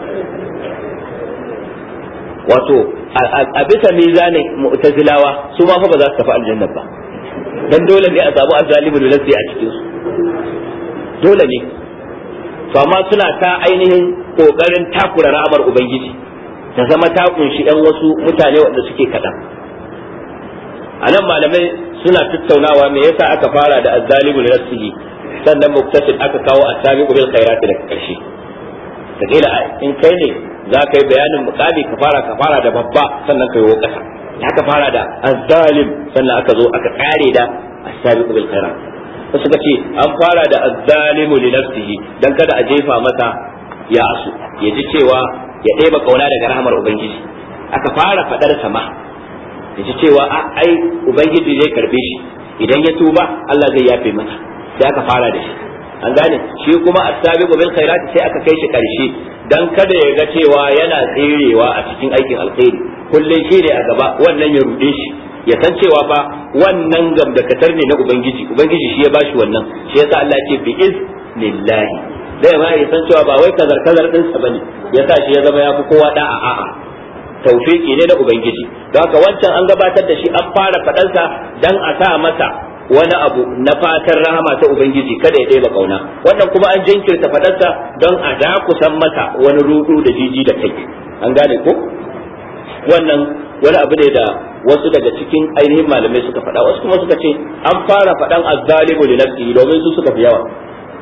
wato a bisa mizanin mu'tazilawa su ma fa ba za su tafi aljanna ba dan dole ne a samu azzalimu li nafsihi a cikin su dole ne to amma suna ta ainihin kokarin takura ra'amar ubangiji ta zama ta kunshi yan wasu mutane wanda suke kaɗan a nan malamai suna tattaunawa me yasa aka fara da azzalimu li nafsihi sannan muktasid aka kawo asabiqu bil khairati daga karshe kila in kai ne za ka yi bayanin muqami ka fara ka fara da babba sannan ka yi wa kasa aka fara da azzalim sannan aka zo aka kare da asabiqu bil khairat suka ce an fara da azzalimu li nafsihi dan kada a jefa masa ya asu ya ji cewa ya ɗeba kauna daga rahmar ubangiji aka fara fadar sama ya ji cewa ai ubangiji zai karbe shi idan ya tuba Allah zai yafe masa sai aka fara da shi an gane shi kuma as-sabiqu bil khairat sai aka kai shi karshe dan kada ya ga cewa yana tserewa a cikin aikin alkhairi kullun shi ne a gaba wannan ya rude shi ya san cewa fa wannan gamdakatar ne na ubangiji ubangiji shi ya bashi wannan shi yasa Allah ya ce bi iznillahi dai ma ya san cewa ba wai kazar kazar din sa bane yasa shi ya zama ya fi kowa da'a a'a tawfiki ne na ubangiji don haka wancan an gabatar da shi an fara fadansa dan a sa masa wani abu na fatan rahama ta ubangiji kada ya ɗeba kauna wannan kuma an jinkirta fadarsa don a da kusan masa wani rudu da jiji da kai an gane ko wannan wani abu ne da wasu daga cikin ainihin malamai suka faɗa wasu kuma suka ce an fara faɗan azzalimu li nafsihi domin su suka fi yawa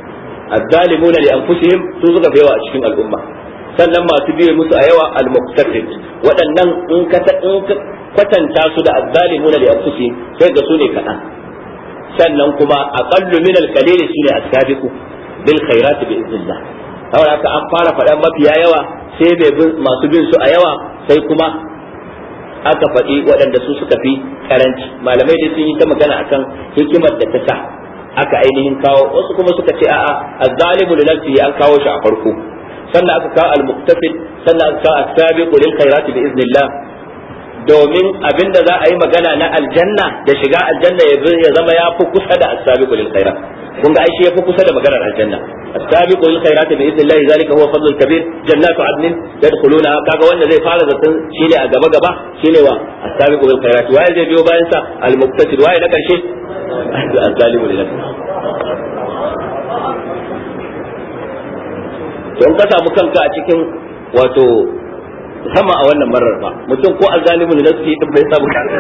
az-zalimuna li anfusihim su suka fi yawa a cikin al'umma, sannan masu biye musu a yawa al-muqtasid. waɗannan in ka kwatanta su da az-zalimuna li anfusihim sai ga su ne kaɗan. sannan kuma aqallu min al-qalil shine as-sabiqu bil khairat bi idnillah. saboda haka an fara faɗan mafiya yawa sai masu bin su a yawa, sai kuma aka faɗi waɗanda su suka fi karanci. malamai dai sun yi ta magana akan hikimar da ta sa aka ainihin kawo, wasu kuma suka ce a'a az-zalimu li nafsihi an kawo shi a farko, sannan aka kawo al-muqtasid, sannan aka kawo as-sabiqu lil khairat bi idnillah, domin abinda za a yi magana na aljanna da shiga aljanna ya zama ya fi kusa da as-sabiqu lil khairat. kun ga ai shi ya fi kusa da maganar aljanna. as-sabiqu lil khairat bi idnillah zalika huwa fadlul kabir, jannatu adnin yadkhuluna. kaga wanda zai fara zaton shine a gaba gaba shine wa as-sabiqu lil khairat. waye zai biyo bayan sa? al-muqtasid. waye na karshe? az-zalimu lil nafsi. to in ka samu kanka a cikin wato sama a wannan marar ba, mutum ko azalimu da nafsi din bai samu ka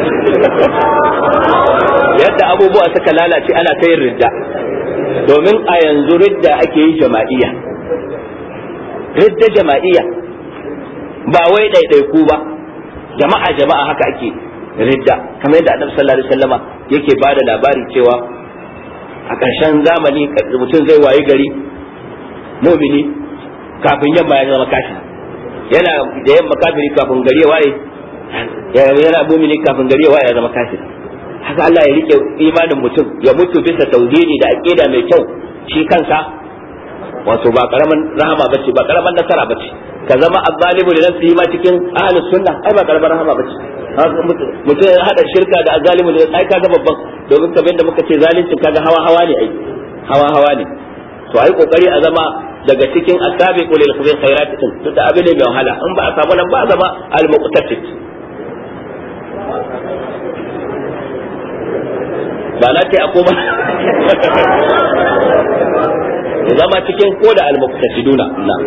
yadda abubuwa suka lalace ana ta yin ridda, domin a yanzu ridda ake yi jama'iyya, ridda jama'iyya ba wai ɗaiɗaiku ba, jama'a jama'a haka ake ridda, kamar yadda annabi sallallahu alaihi wasallama yake bada labari cewa a ƙarshen zamani mutum zai wayi gari mu'mini kafin yamma ya zama kafiri, yana da yamma kafiri kafin gari ya waye, yana mu'mini kafin gari ya waye ya zama kafiri. haka Allah ya rike imanin mutum ya mutu bisa tauhidi da aqida mai kyau, shi kansa wato ba karaman rahama bace, ba karaman nasara bace. ka zama azzalimu da nafsihi ma cikin ahlus sunna ai ba karaman rahama bace. mutum ya hada shirka da azzalimu da ai kaga babban, domin kamar yadda muka ce zalincin kaga hawa hawa ne, ai hawa hawa ne. to ai kokari a zama daga cikin asabiqu lil khairat din, to da abin ne mai wahala, in ba a samu nan ba a zama al muqtasid. ba na ce a koma ya zama cikin koda al muqtasiduna. na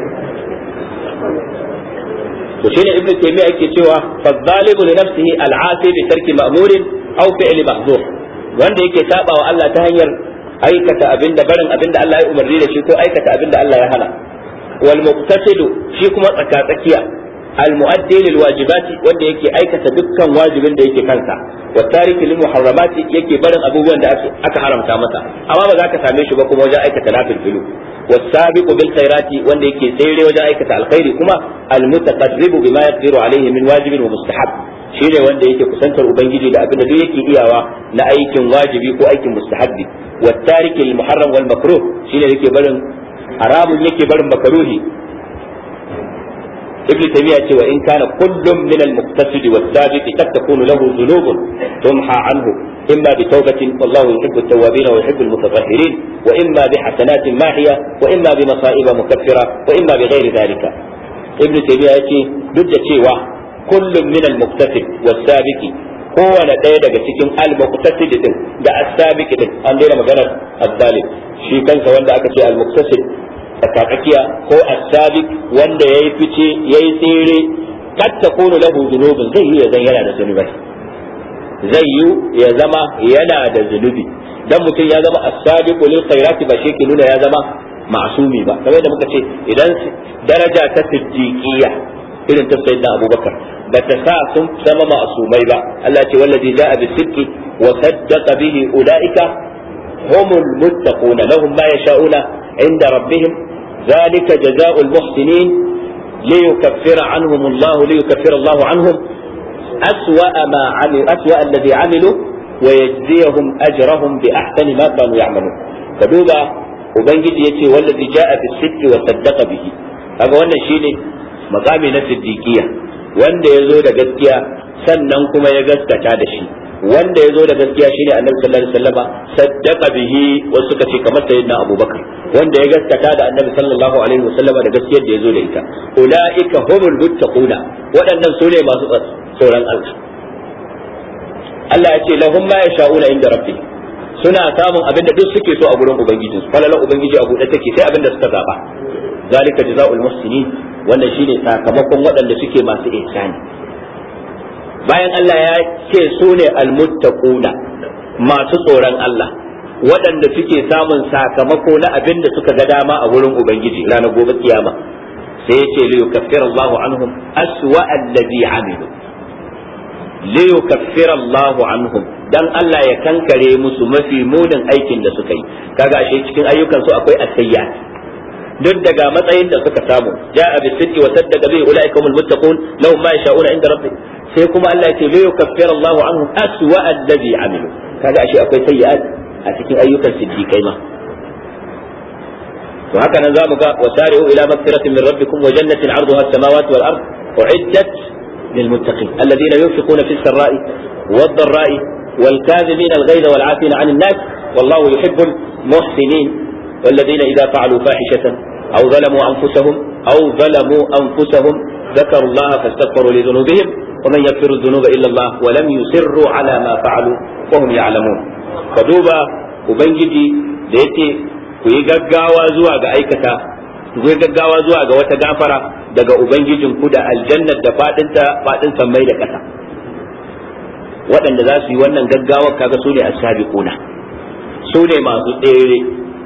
to shine ibnu taymiya yake cewa fa zalimu li nafsihi al asi bi tarki ma'murin aw fi'li mahzur, wanda yake saba wa Allah ta hanyar aikata abinda barin abinda Allah ya umarni da shi ko aikata abinda Allah ya hana. wal muqtasidu shi kuma tsaka tsakiya, al muaddi lil wajibati wanda yake aikata dukkan wajibin da yake kansa, wa tariki lil muharramati yake barin abubuwan da aka haramta masa, amma ba za ka same shi ba kuma wajen aikata nafil filu. was sabiqu bil khairati wanda yake tsere wajen aikata alkhairi kuma al mutaqarribu bima yaqdiru alayhi min wajibin wa mustahab, shine wanda yake kusantar ubangiji da abin da duk yake iyawa na aikin wajibi ko aikin mustahabbi. wa tariki lil muharram wal makruh shine yake barin haramun yake barin makruhi. ابن تيمية وإن كان كل من المقتصد والسابق قد تكون له ذنوب تمحى عنه إما بتوبة والله يحب التوابين ويحب المتطهرين، وإما بحسنات ماحية، وإما بمصائب مكفرة، وإما بغير ذلك. ابن تيمية ضد شيء كل من المقتصد والسابق هو ɗaya daga cikin al-muqtasid din da as-sabiq din an daina maganar az-zalim, shi kansa wanda aka ce al-muqtasid tsakatsakiya ko as-sabiq wanda yayi fice yayi tsere, kad takunu lahu dhunubun, zai yi ya zan yana da zunubi, zai yi ya zama yana da zunubi. dan mutum ya zama as-sabiqu lil khairati ba shi ke nuna ya zama ma'sumi ba, kamar da muka ce idan daraja ta siddiqiyya irin ta sayyidina Abubakar ba ta sa sun zama ma'sumai ba. Allah ce wallazi ja'a bis-sidqi wa saddaqa bihi ulaika humul muttaquna lahum ma yasha'una inda rabbihim ذلك جزاء المحسنين ليكفر عنهم الله ليكفر الله عنهم أسوأ ما عمل أسوأ الذي عملوا ويجزيهم أجرهم بأحسن ما كانوا يعملون. فدوبا وبنجي يتي والذي جاء بالصدق وصدق به، هذا هو الشيء مقامي الصديقية، وأن يزول gaskiya sannan kuma ya gaskata da shi, wanda ya zo da gaskiya shine annabi sallallahu alaihi wasallama saddaqa bihi, wasu suka ce kamar sayyidina Abubakar wanda ya gaskata da annabi sallallahu alaihi wasallama da gaskiyar da ya zo da ita. Ulaika humul muttaquna, waɗannan su ne masu tsoron Allah. Allah ya ce lahum ma yasha'una inda rabbi, suna samun abin da duk suke so a gurin ubangiji su, falalar ubangiji a buɗe take sai abin da suka zaba. zalika jazaa'ul muhsinin, wannan shine sakamakon waɗanda suke masu ihsani. bayan Allah ya ce su ne almuttaquna masu tsoron Allah, waɗanda suke samun sakamako na abin da suka ga dama a wurin ubangiji ranar gobe kiyama sai yace li yukaffira Allahu anhum aswa alladhi amilu li yukaffira Allahu anhum dan Allah ya kankare musu mafi munin aikin da suka yi kaga ashe cikin ayyukan su akwai as-sayyi'at duk daga matsayin da suka samu ja'a bis-sidqi wa saddaqa bihi ulaika humul muttaqun lahum ma yasha'una inda rabbih sai kuma Allah ya ce li yukaffira Allahu anhum aswa alladhi amilu kaga ashe akwai sayyi'at a cikin ayyukan siddiqai ma to haka nan zamu ga wasari'u ila magfiratin min rabbikum wa jannatin 'arduha as-samawati wal ard u'iddat lil muttaqin alladhina yunfiquna fis sarra'i wad dharra'i wal kadhibina al ghayza wal 'afina 'anil nas wallahu yuhibbul muhsinin والذين إذا فعلوا فاحشة أو ظلموا أنفسهم أو ظلموا أنفسهم ذكروا الله فاستغفروا لذنوبهم ومن يغفر الذنوب إلا الله ولم يصروا على ما فعلوا وهم يعلمون فدوبا ubangiji da yake ku yi gaggawa zuwa ga aikata ku yi gaggawa zuwa ga wata gafara daga ubangijin ku da aljannar da fadinta fadin sammai da ƙasa waɗanda za su yi wannan gaggawa kaga su ne as-sabiquna su ne masu tsere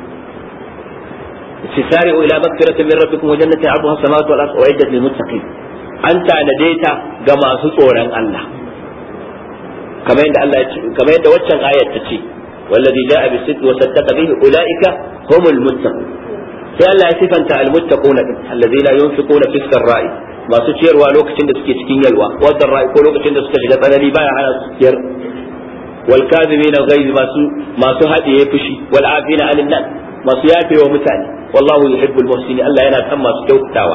sisari'u ila magfiratin min rabbikum wa jannatin 'arduha as-samawati wal ardu u'iddat lil muttaqin an tanade ta ga masu tsoron Allah kamar yadda Allah ya ce kamar yadda waccan ayar ta ce والذي جاء بالصدق وصدق به أولئك هم المتقون sai Allah ya sifanta almuttaquna alladhina yunfiquna fis sarra'i masu ciyarwa lokacin da suke cikin yalwa wadda ra'i ko lokacin da suka shiga tsanani baya hana su ciyar wal kadhibina ghayz masu masu hadiye fushi wal afina 'anil nas masu yafewa mutane wallahu yuhibbul muhsinin Allah yana san masu kyautatawa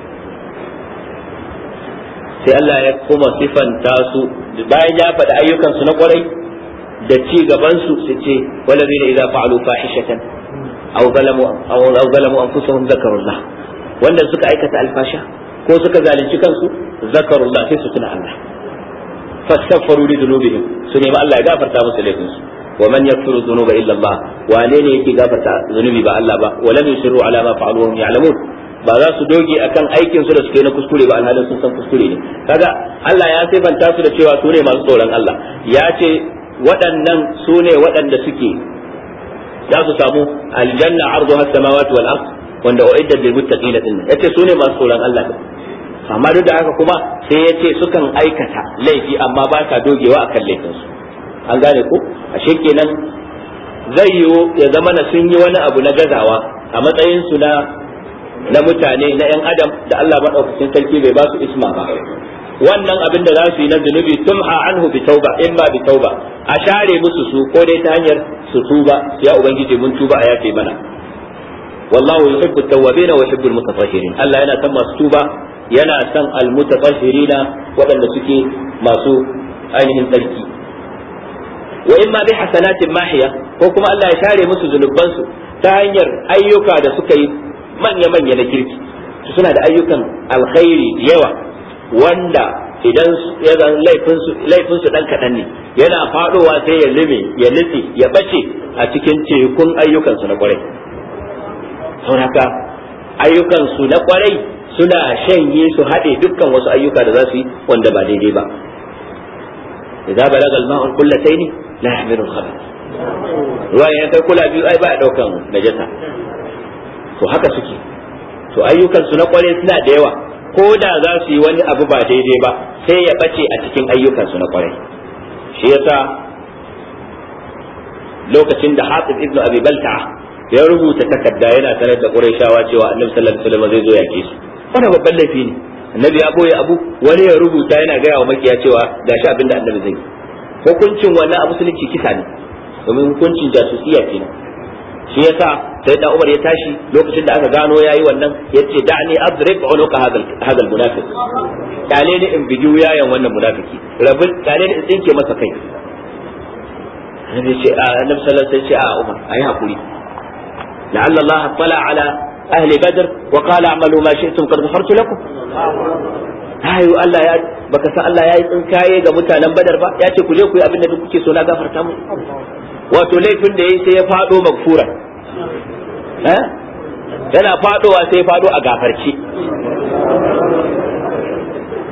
sai Allah ya kuma sifanta su bayan ya faɗi ayyukan su na kwarai da ci gaban su su ce walladhina idza fa'alu fahishatan aw zalamu aw zalamu anfusahum zakarullah wanda suka aikata alfasha ko suka zalunci kansu zakarullah sai su tuna Allah fastaghfiru li dhunubihim su nemi Allah ya gafarta musu laifin su wa man yaghfiru dhunuba illa Allah wane ne yake gafarta zunubi ba Allah ba wa lam yusiru ala ma fa'alu wa hum ya'lamun ba za su doge akan aikin su da suke na kuskure ba alhalin sun san kuskure ne kaga Allah ya sifanta su da cewa su ne masu tsoron Allah ya ce waɗannan su ne waɗanda suke za su samu aljanna arduha as-samawati wal ard wanda uiddat lil muttaqin din yace su ne masu tsoron Allah amma duk da haka kuma sai yace sukan aikata laifi amma ba sa dogewa akan laifin su an gane ko ashe kenan zai yiwu ya zama na sun yi wani abu na gazawa a matsayin su na na mutane na yan adam da Allah madaukakin sarki bai ba su isma ba wannan abin da za su yi na zunubi tumha anhu bi tauba in ba bi tauba a share musu su ko dai ta hanyar su tuba ya ubangiji mun tuba a yafe mana wallahu yuhibbu at-tawwabin wa yuhibbu al-mutatahhirin Allah yana son masu tuba yana son al-mutatahhirina waɗanda suke masu ainihin tsarki wa imma bi hasanatin mahiya ko kuma Allah ya share musu zunuban su ta hanyar ayyuka da suka yi manya manya na kirki suna da ayyukan alkhairi yawa wanda idan ya zan laifinsu dan kaɗan ne yana faɗowa sai ya lime ya nutse ya bace a cikin tekun ayyukansu na kwarai saboda ayyukansu na kwarai suna shanye su haɗe dukkan wasu ayyuka da za su yi wanda ba daidai ba idza balaga al-ma'u kullatayn la yahmilu al-khabath ruwa ya kai kula biyu ai ba a daukan najasa to haka suke to ayyukansu na kwarai suna da yawa ko da za su yi wani abu ba daidai ba sai ya bace a cikin ayyukansu na kwarai shi yasa lokacin da Hatib ibn Abi Balta'a ya rubuta takarda yana sanar da Qurayshawa cewa Annabi sallallahu alaihi wasallam zai zo yake su wannan babban laifi ne Annabi ya boye abu wani ya rubuta yana gaya wa makiya cewa gashi abinda Annabi zai hukuncin wannan a musulunci kisa ne domin hukuncin jasusiya kenan shi yasa sai da Umar ya tashi lokacin da aka gano yayi wannan yace da'ni adrib unuqa hadal hadal munafiq dale ne in bigi yayan wannan munafiki rabin dale ne in tsinke masa kai annabi ce annabi sallallahu alaihi wasallam ce a Umar ayi hakuri la'alla Allah tala ala ahli badr wa qala a'malu ma shi'tum qad ghafartu lakum ayu Allah ya baka san Allah yayi tsinkaye ga mutanen badar ba yace ku je ku yi abin da kuke so na gafarta mu wato laifin da yayi sai ya fado magfura eh yana fadowa sai ya fado a gafarci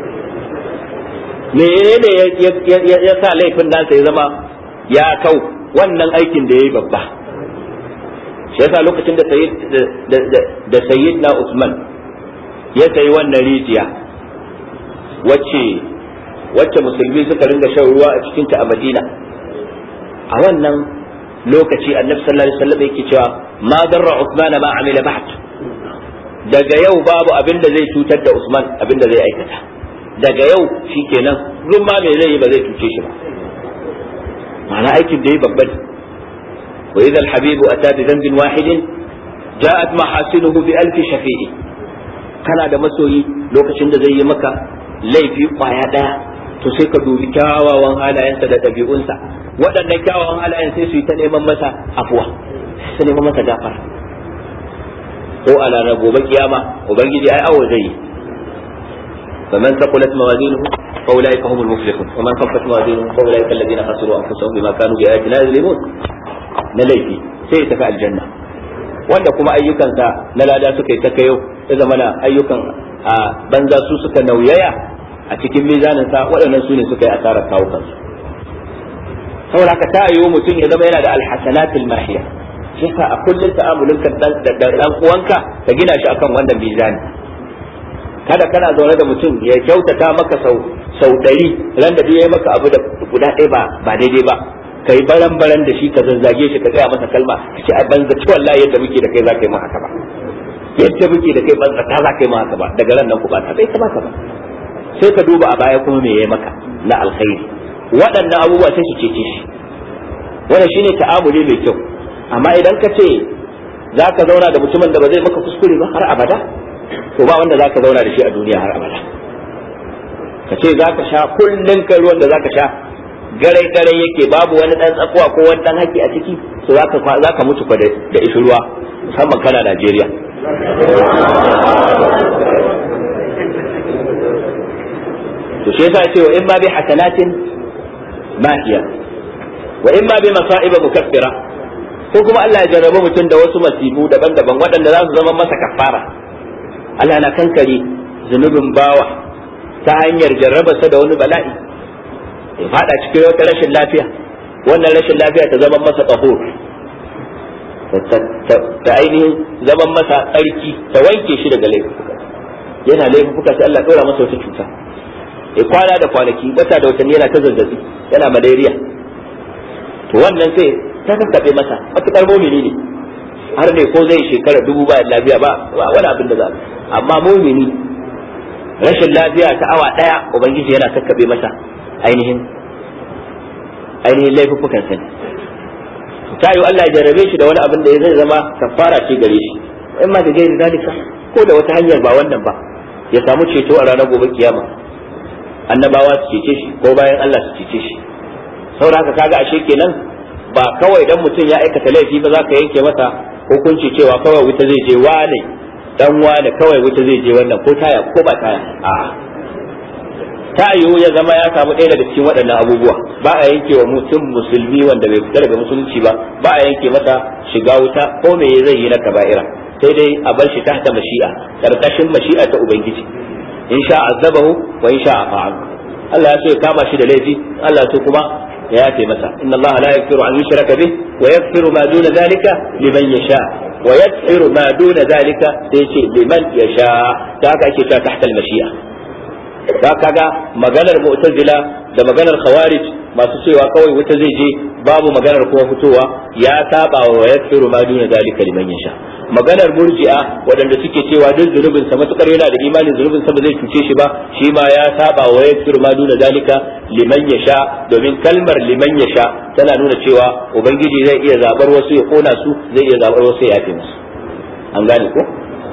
menene ya sa laifin nasa ya zama ya kau wannan aikin da yayi babba. Shi yasa lokacin da sayyid da sayyidina Usman ya sayi wannan rijiya wacce wacce musulmi suka ringa shan ruwa a cikin ta a Madina, a wannan lokaci annabi sallallahu alaihi wasallam yake cewa ma darra Usman ma amila ba'd, daga yau babu abin da zai cutar da Usman, abin da zai aikata daga yau shikenan, rumma me zai yi ba zai cuce shi ba. ma'ana aikin da yi babban. wa idha al-habibu ata bi dhanbin wahidin ja'at mahasinuhu bi alfi shafi'i, kana da masoyi lokacin da zai yi maka laifi kwaya daya to sai ka dubi kyawawan halayensa da ɗabi'unsa, waɗannan kyawawan halayen sai su yi ta neman masa afuwa, su neman masa gafara. ko a ranar gobe kiyama ubangiji ai awo zai yi, faman taqulat mawazinuhu fa ulaika humul muflihun wa man khaffat mawazinuhu fa ulaika alladhina khasiru anfusahum bima kanu bi ayatina yazlimun. na laifi sai ya tafi aljanna, wanda kuma ayyukansa na lada suka yi ta kayo ya zama na ayyukan a banza su suka nauyaya a cikin mizanin sa, waɗannan su ne suka yi asarar kawo kansu. saboda haka ta yiwu mutum ya zama yana da alhasanatul mahiya, shi ka a kullum ta'amulin ka da dan uwanka ka gina shi akan wannan mizani. kada kana zaune da mutum ya kyautata maka sau sau ɗari, ran da duk yayi maka abu da guda ɗaya ba ba daidai ba, kai baran baran da shi ka zazzage shi ka tsaya masa kalma ka ce a banza ci wallahi yadda muke da kai za ka yi mu haka ba, yadda muke da kai banza ta za ka yi mu haka ba, daga ran nan ku ba ta bai kamata ba. sai ka duba a baya kuma me yayi maka na alkhairi, waɗannan abubuwa sai su cece shi. wannan shine ta'amuli mai kyau. amma idan ka ce za ka zauna da mutumin da ba zai maka kuskure ba har abada, to ba wanda za ka zauna da shi a duniya har abada. ka ce za ka sha kullum kai ruwan da za ka sha garai garai yake babu wani dan tsakuwa ko wani dan haki a ciki, to za ka za ka mutu fa da ishi ruwa, musamman kana Najeriya. to shi yasa ce wa in ma bi hasanatin mahiya wa in ma bi masa'ib mukaffira, ko kuma Allah ya jarraba mutum da wasu masifu daban-daban waɗanda za su zama masa kafara. Allah na kankare zunubin bawa ta hanyar jarrabarsa da wani bala'i, ya fada cikin wata rashin lafiya, wannan rashin lafiya ta zama masa tahur, ta ainihin zaman masa tsarki, ta wanke shi daga laifuka. yana laifuka sai Allah ɗora masa wata cuta, ya kwana da kwanaki, wata da watanni yana ta zazzabi, yana malaria, to wannan sai ta kankaɓe masa matuƙar mumini ne, har ne ko zai shekara dubu bayan lafiya ba wani abin da za. amma mumini rashin lafiya ta awa ɗaya ubangiji yana kakkaɓe masa ainihin ainihin laifukan sa. ta yi Allah ya jarrabe shi da wani abin da zai zama kafara ce gare shi, in ma da gairi zalika ko da wata hanyar ba wannan ba, ya samu ceto a ranar gobe kiyama, annabawa su cece shi ko bayan Allah su cece shi. saboda haka kaga ashe kenan ba kawai dan mutum ya aikata laifi ba za ka yanke masa hukunci cewa kawai wuta zai je, wane dan wane kawai wuta zai je, wannan ko taya ko ba taya. a'a ta yiwu ya zama ya samu ɗaya daga cikin waɗannan abubuwa, ba a yanke wa mutum musulmi wanda bai fita daga musulunci ba ba a yanke masa shiga wuta ko me zai yi na kaba'ira, sai dai a bar shi tahta mashi'a, karkashin mashi'a ta ubangiji. in sha azabahu wa in sha afa'ahu, Allah ya so ya kama shi da laifi, Allah ya so kuma ya yafe masa. inna Allah la yaghfiru an yushraka bih wa yaghfiru ma duna zalika liman yasha wa yaghfiru ma duna zalika sai ce liman yasha, ta haka ake ta tahta al-mashi'a. da kaga maganar mu'tazila da maganar khawarij masu cewa kawai wuta zai je babu maganar kuma fitowa, ya saba wa yaghfiru ma duna zalika liman yasha. maganar murji'a waɗanda suke cewa duk zunubin sa matukar yana da imanin zunubin sa ba zai cuce shi ba, shi ma ya saba wa yaghfiru ma duna zalika liman yasha, domin kalmar liman yasha tana nuna cewa ubangiji zai iya zabar wasu ya kona su, zai iya zabar wasu ya yafe musu. an gane ko?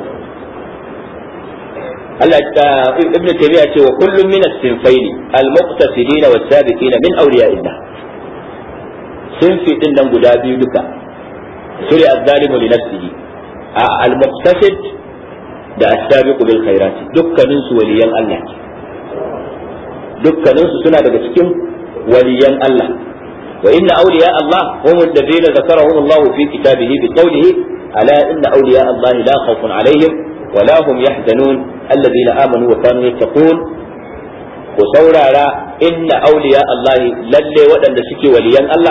Allah ibn Taymiyyah ce wa kullum min as-sinfaini al-muqtasidin was-sabiqin min awliya'illah. sinfi din nan guda biyu duka, suri az-zalimu li nafsihi, al-muqtasid da as-sabiqu bil khairat, dukkanin su waliyan Allah, dukkanin su suna daga cikin waliyan Allah. wa inna awliya Allah hum alladhina zakarahum Allah fi kitabihi bi qawlihi ala inna awliya Allah la khawfun alaihim wa la hum yahzanun alladhina amanu wa kanu yattaqun. ku saurara, inna awliya Allah, lalle waɗanda suke waliyan Allah,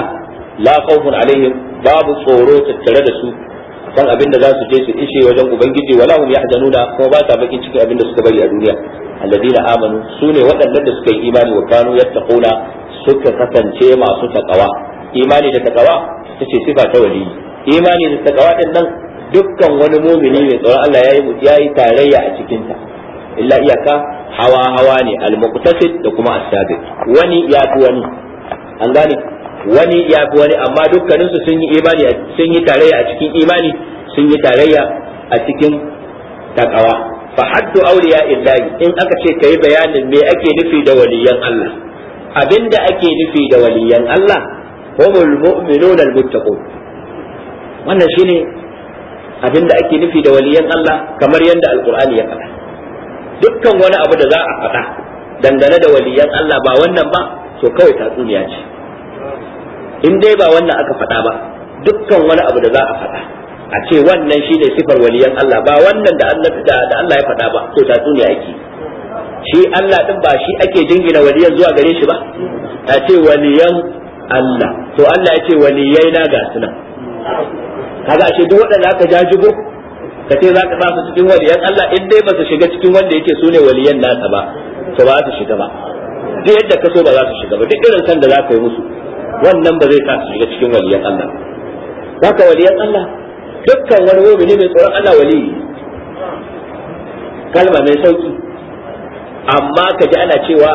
la khawfun alaihim babu tsoro tattare da su kan abin da za su je su ishe wajen ubangiji wala hum yahzanuna kuma ba ta bakin cikin abin da suka bari a duniya alladina amanu sune waɗannan da suka yi imani wa kanu yattaquna suka kasance masu takawa imani da takawa tace sifa ta wali imani da takawa din nan dukkan wani mumini mai tsoron Allah yayi yayi tarayya a cikin ta illa iyaka hawa hawa ne al-muqtasid da kuma as-sabiq wani ya fi wani an gane wani ya fi wani amma dukkaninsu sun yi imani sun yi tarayya a cikin imani sun yi tarayya a cikin takawa fa haddu awliya illahi in aka ce kai bayanin me ake nufi da waliyan Allah abinda ake nufi da waliyan Allah humul mu'minuna al-muttaqun wannan shine abinda ake nufi da waliyan Allah kamar yadda alqur'ani ya faɗa dukkan wani abu da za a faɗa dangane da waliyan Allah ba wannan ba to kawai tatsuniya ce in dai ba wannan aka faɗa ba dukkan wani abu da za a faɗa a ce wannan shine sifar waliyan Allah ba wannan da Allah da Allah ya faɗa ba to tatsuniya ake shi Allah din ba shi ake jingina waliyan zuwa gare shi ba a ce waliyan Allah to Allah ya ce waliyai na ga sunan kaga ashe duk waɗanda aka jajibo ka ce za ka sa su cikin waliyan Allah in dai ba su shiga cikin wanda yake su ne waliyan nasa ba to ba su shiga ba duk yadda ka so ba za su shiga ba duk irin san da za ka yi musu wannan ba zai sa su shiga cikin waliyan Allah haka waliyan Allah dukkan wani mu'mini mai tsoron Allah waliyi kalma mai sauki amma ka ji ana cewa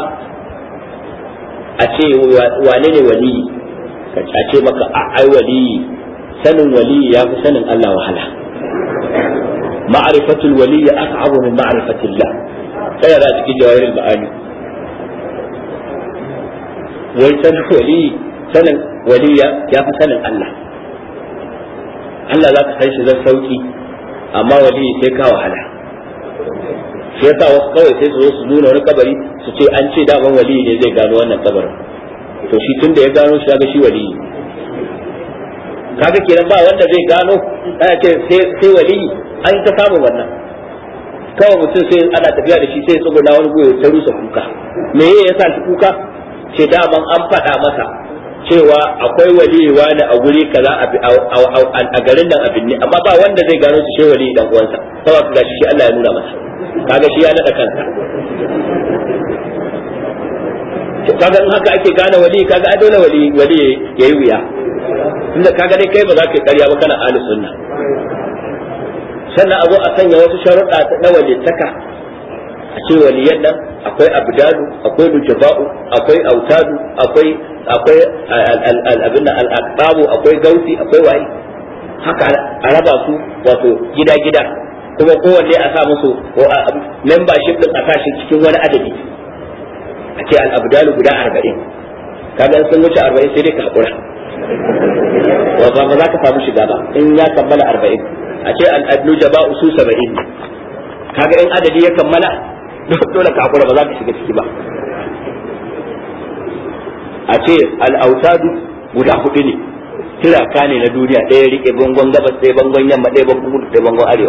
a ce wane ne waliyi ka ce maka ai waliyi sanin waliyi ya fi sanin Allah wahala ma'rifatul waliyyi as'abu min ma'rifatillah sai da cikin jawahirul ma'ani wai sanin waliyi sanin waliya ya fi sanin Allah Allah za ka san shi zan sauki amma waliyi sai ka wahala shi yasa wasu kawai sai su zo su nuna wani kabari su ce an ce daman waliyi ne zai gano wannan kabarin to shi tun da ya gano shi ga shi waliyi kaga kenan ba wanda zai gano ana ce sai waliyi an ta samu wannan kawai mutum sai ana tafiya da shi sai tsuguna wani goyo ta rusa kuka me yasa shi kuka ce daman an faɗa masa cewa akwai waliyi wani a guri kaza a garin nan abin ne amma ba wanda zai gano shi shi waliyi dan uwansa saboda ga shi Allah ya nuna masa kaga shi ya nada kansa kaga in haka ake gane waliyi kaga a dole waliyi waliyi yayi wuya tunda kaga dai kai ba za ka yi ƙarya ba kana ahlus sunna sannan a zo a sanya wasu sharuɗa na walittaka a ce waliyan nan akwai abdalu akwai nujaba'u akwai autadu akwai akwai abinda al-aqtabu akwai gausi akwai waye haka a raba su wato gida gida kuma kowanne a sa musu membership din a sashi cikin wani adadi a ce al-abdalu guda arba'in kaga sun wuce arba'in sai dai ka hakura wa ba za ka samu shiga ba in ya kammala arba'in a ce al-nujaba'u su saba'in kaga in adadi ya kammala dole ka hakura ba za ka shiga ciki ba a ce al'autadu guda hudu ne tiraka ne na duniya ɗaya rike bangon gabas ɗaya bangon yamma ɗaya bangon kudu ɗaya bangon arewa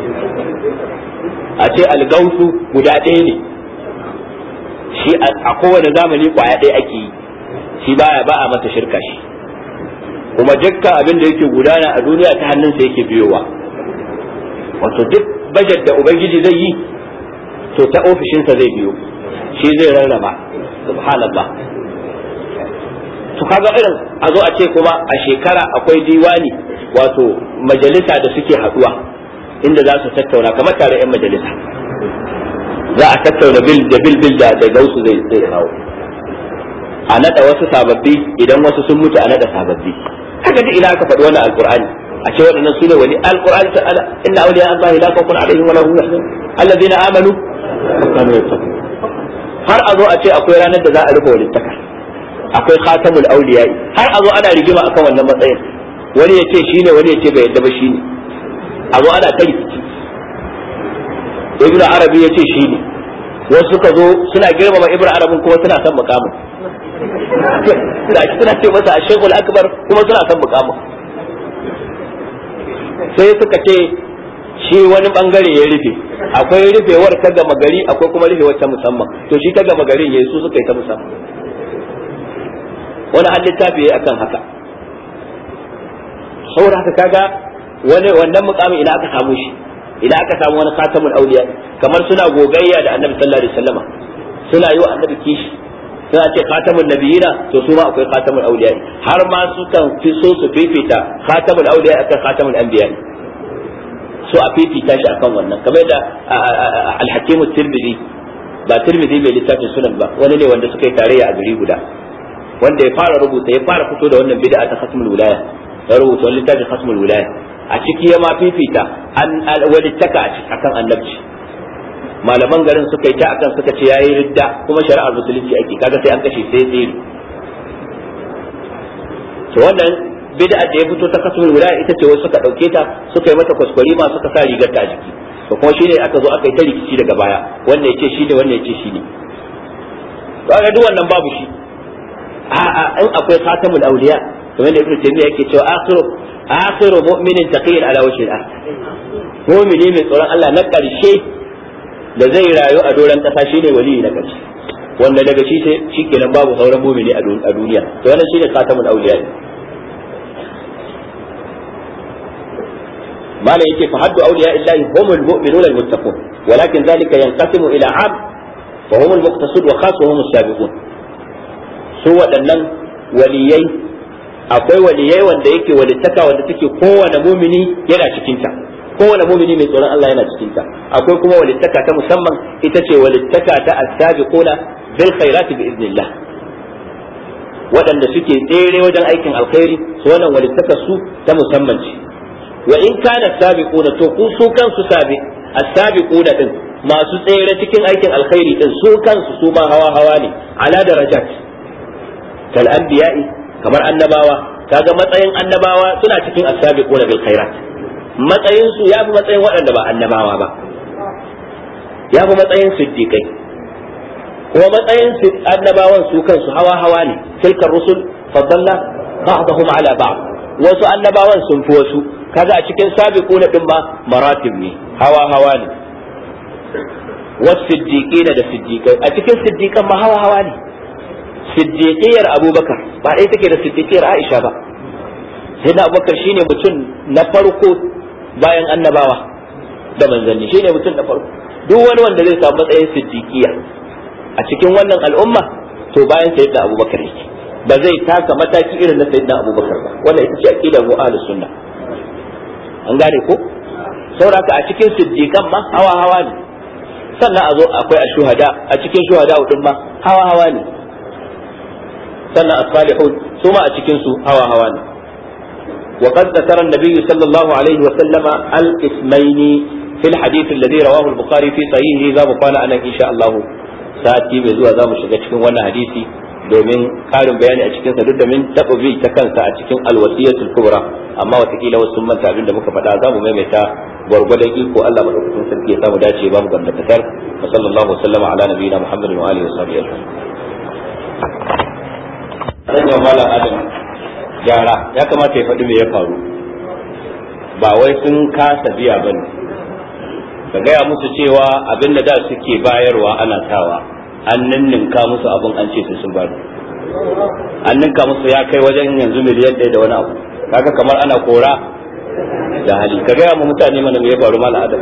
a ce algausu guda ɗaya ne shi a kowane zamani kwaya ɗaya ake yi shi baya ba a mata shirka shi kuma dukkan abin da yake gudana a duniya ta hannunsa yake biyowa wato duk bajet da ubangiji zai yi to ta ofishinsa zai biyo shi zai rarraba subhanallah to kaga irin a zo a ce kuma a shekara akwai diwani wato majalisa da suke haduwa inda za su tattauna kamar tare yan majalisa za a tattauna bil da bil bil da da gausu zai zai kawo a nada wasu sababbi idan wasu sun mutu a nada sababbi kaga duk ina aka faɗi wannan alqur'ani a ce waɗannan sune wani alqur'ani ta'ala inna awliya allahi la khawfun alaihim wa la hum yahzanun alladhina amanu wa kanu yattaqun har a zo a ce akwai ranar da za a rufe walittaka akwai khatamul awliya har a zo ana rigima akan wannan matsayin wani ya ce shine wani ya ce bai yadda ba shine a zo ana ta rikici ibnu arabi ya ce shine wasu suka zo suna girmama ibnu arabin kuma suna son mukamin suna ce masa ashekul akbar kuma suna son mukamin sai suka ce shi wani bangare ya rufe akwai rufewar ta gama gari akwai kuma rufewar ta musamman to shi ta gama garin yayi su suka yi ta musamman wani an littafi yayi akan haka saboda haka kaga wani wannan mukamin ina aka samu shi, ina aka samu wani khatamul awliya kamar suna gogayya da annabi sallallahu alaihi wasallama, suna yi wa annabi kishi, suna ce khatamun nabiyina, to su ma akwai khatamul awliya, har ma su kan fi so su fifita khatamul awliya akan khatamul anbiya, so a fifita shi akan wannan, kamar da al-hakim at-tirmidhi, ba tirmidhi mai littafin sunan ba, wani ne wanda suka yi tarayya a gari guda, wanda ya fara rubuta ya fara fito da wannan bid'a ta khatmul wilaya, ya rubuta wani littafin khatmul wilaya, a ciki ya ma fifita an walittaka akan annabci. Malaman garin suka yi ta akan suka ce yayi ridda, kuma shari'ar musulunci ake, kaga sai an kashe sai tsiri. To wannan bid'a da ya fito ta khatmul wilaya ita ce wasu suka dauke ta suka yi mata kwaskwari ma suka sa rigar ta a jiki, to kuma shine aka zo aka yi ta rikici daga baya, wannan yace shi ne wannan yace shi ne. To ga duk wannan babu shi. A'a in akwai khatamul awliya kamar da Ibn Taymiyyah yake cewa akhiru akhiru mu'minin taqiyyin ala wajhi al-ard, mu'mini mai tsoron Allah na karshe da zai rayu a doran kasa shine wali na karshe, wanda daga shi sai shikenan babu sauran mu'mini a duniya, to wannan shine khatamul awliya. mala yake fa haddu awliya illahi humul mu'minuna al-muttaqun, walakin dhalika yanqasimu ila 'am wa humul muqtasid wa khas wa humus sabiqun. su waɗannan waliyai, akwai waliyai wanda yake walittaka wanda take kowane mumini yana cikinta, kowane mumini mai tsoron Allah yana cikinta. Akwai kuma walittaka ta musamman, ita ce walittaka ta as-sabiquna bil khairati bi idnillah, waɗanda suke tsere wajen aikin alkhairi, su wannan walittaka su ta musamman ce. Wa in kana sabiquna, to ku su kansu sabi as-sabiquna din masu tsere cikin aikin alkhairi din, su kansu su ma hawa hawa ne, ala darajat kal anbiya'i, kamar annabawa, kaga matsayin annabawa suna cikin as-sabiquna bil khairat, matsayin su yafi matsayin waɗanda ba annabawa ba, yafi matsayin siddiqai, kuma matsayin annabawan su kansu hawa hawa ne. tilkar rusul faddalna ba'dahum ala ba'd, wasu annabawan sun fi wasu, kaga a cikin sabiquna din ba maratib ne, hawa hawa ne. wasu siddiqina da siddiqai, a cikin siddiqan ma hawa hawa ne. siddiqiyar abubakar ba ɗaya take da siddiqiyar aisha ba, sai da abubakar shine mutum na farko bayan annabawa da manzanni, shine mutum na farko. duk wani wanda zai samu matsayin siddiqiya a cikin wannan al'umma, to bayan sayyidina abubakar yake, ba zai taka mataki irin na sayyidina abubakar ba. wannan ita ce aqidar mu ahlus sunna, an gane ko? sauraka a cikin siddiqan ma hawa hawa ne, sannan a zo akwai ashuhada, a cikin shuhada din ma hawa hawa ne, sannan as-salihun su ma a cikin su hawa hawa ne. wa qad zakara an-nabiy sallallahu alaihi wa sallama al-ismayn fi al-hadith alladhi rawahu al-bukhari fi sahihi. za mu kwana anan insha Allah, sati mai zuwa za mu shiga cikin wannan hadisi domin karin bayani a cikin sa, duk da min taba bi ta kansa a cikin al-wasiyatul kubra, amma watakila wasu sun manta abin da muka faɗa, za mu maimaita gwargwadon iko. Allah madaukakin sarki ya samu dace, ba mu gamdakatar. wa sallallahu wa sallama ala nabiyyina muhammadin wa alihi wa sahbihi ajma'in. Rage malam Adam gyara, ya kamata ya faɗi me ya faru, ba wai sun kasa biya ba ne. Ka gaya musu cewa abin da da suke bayarwa ana sawa, an ninninka musu abin an ce su sun bari, an ninka musu ya kai wajen yanzu miliyan ɗaya da wani abu, kaga kamar ana kora da hali. Ka gaya mu mutane mana me ya faru malam Adam.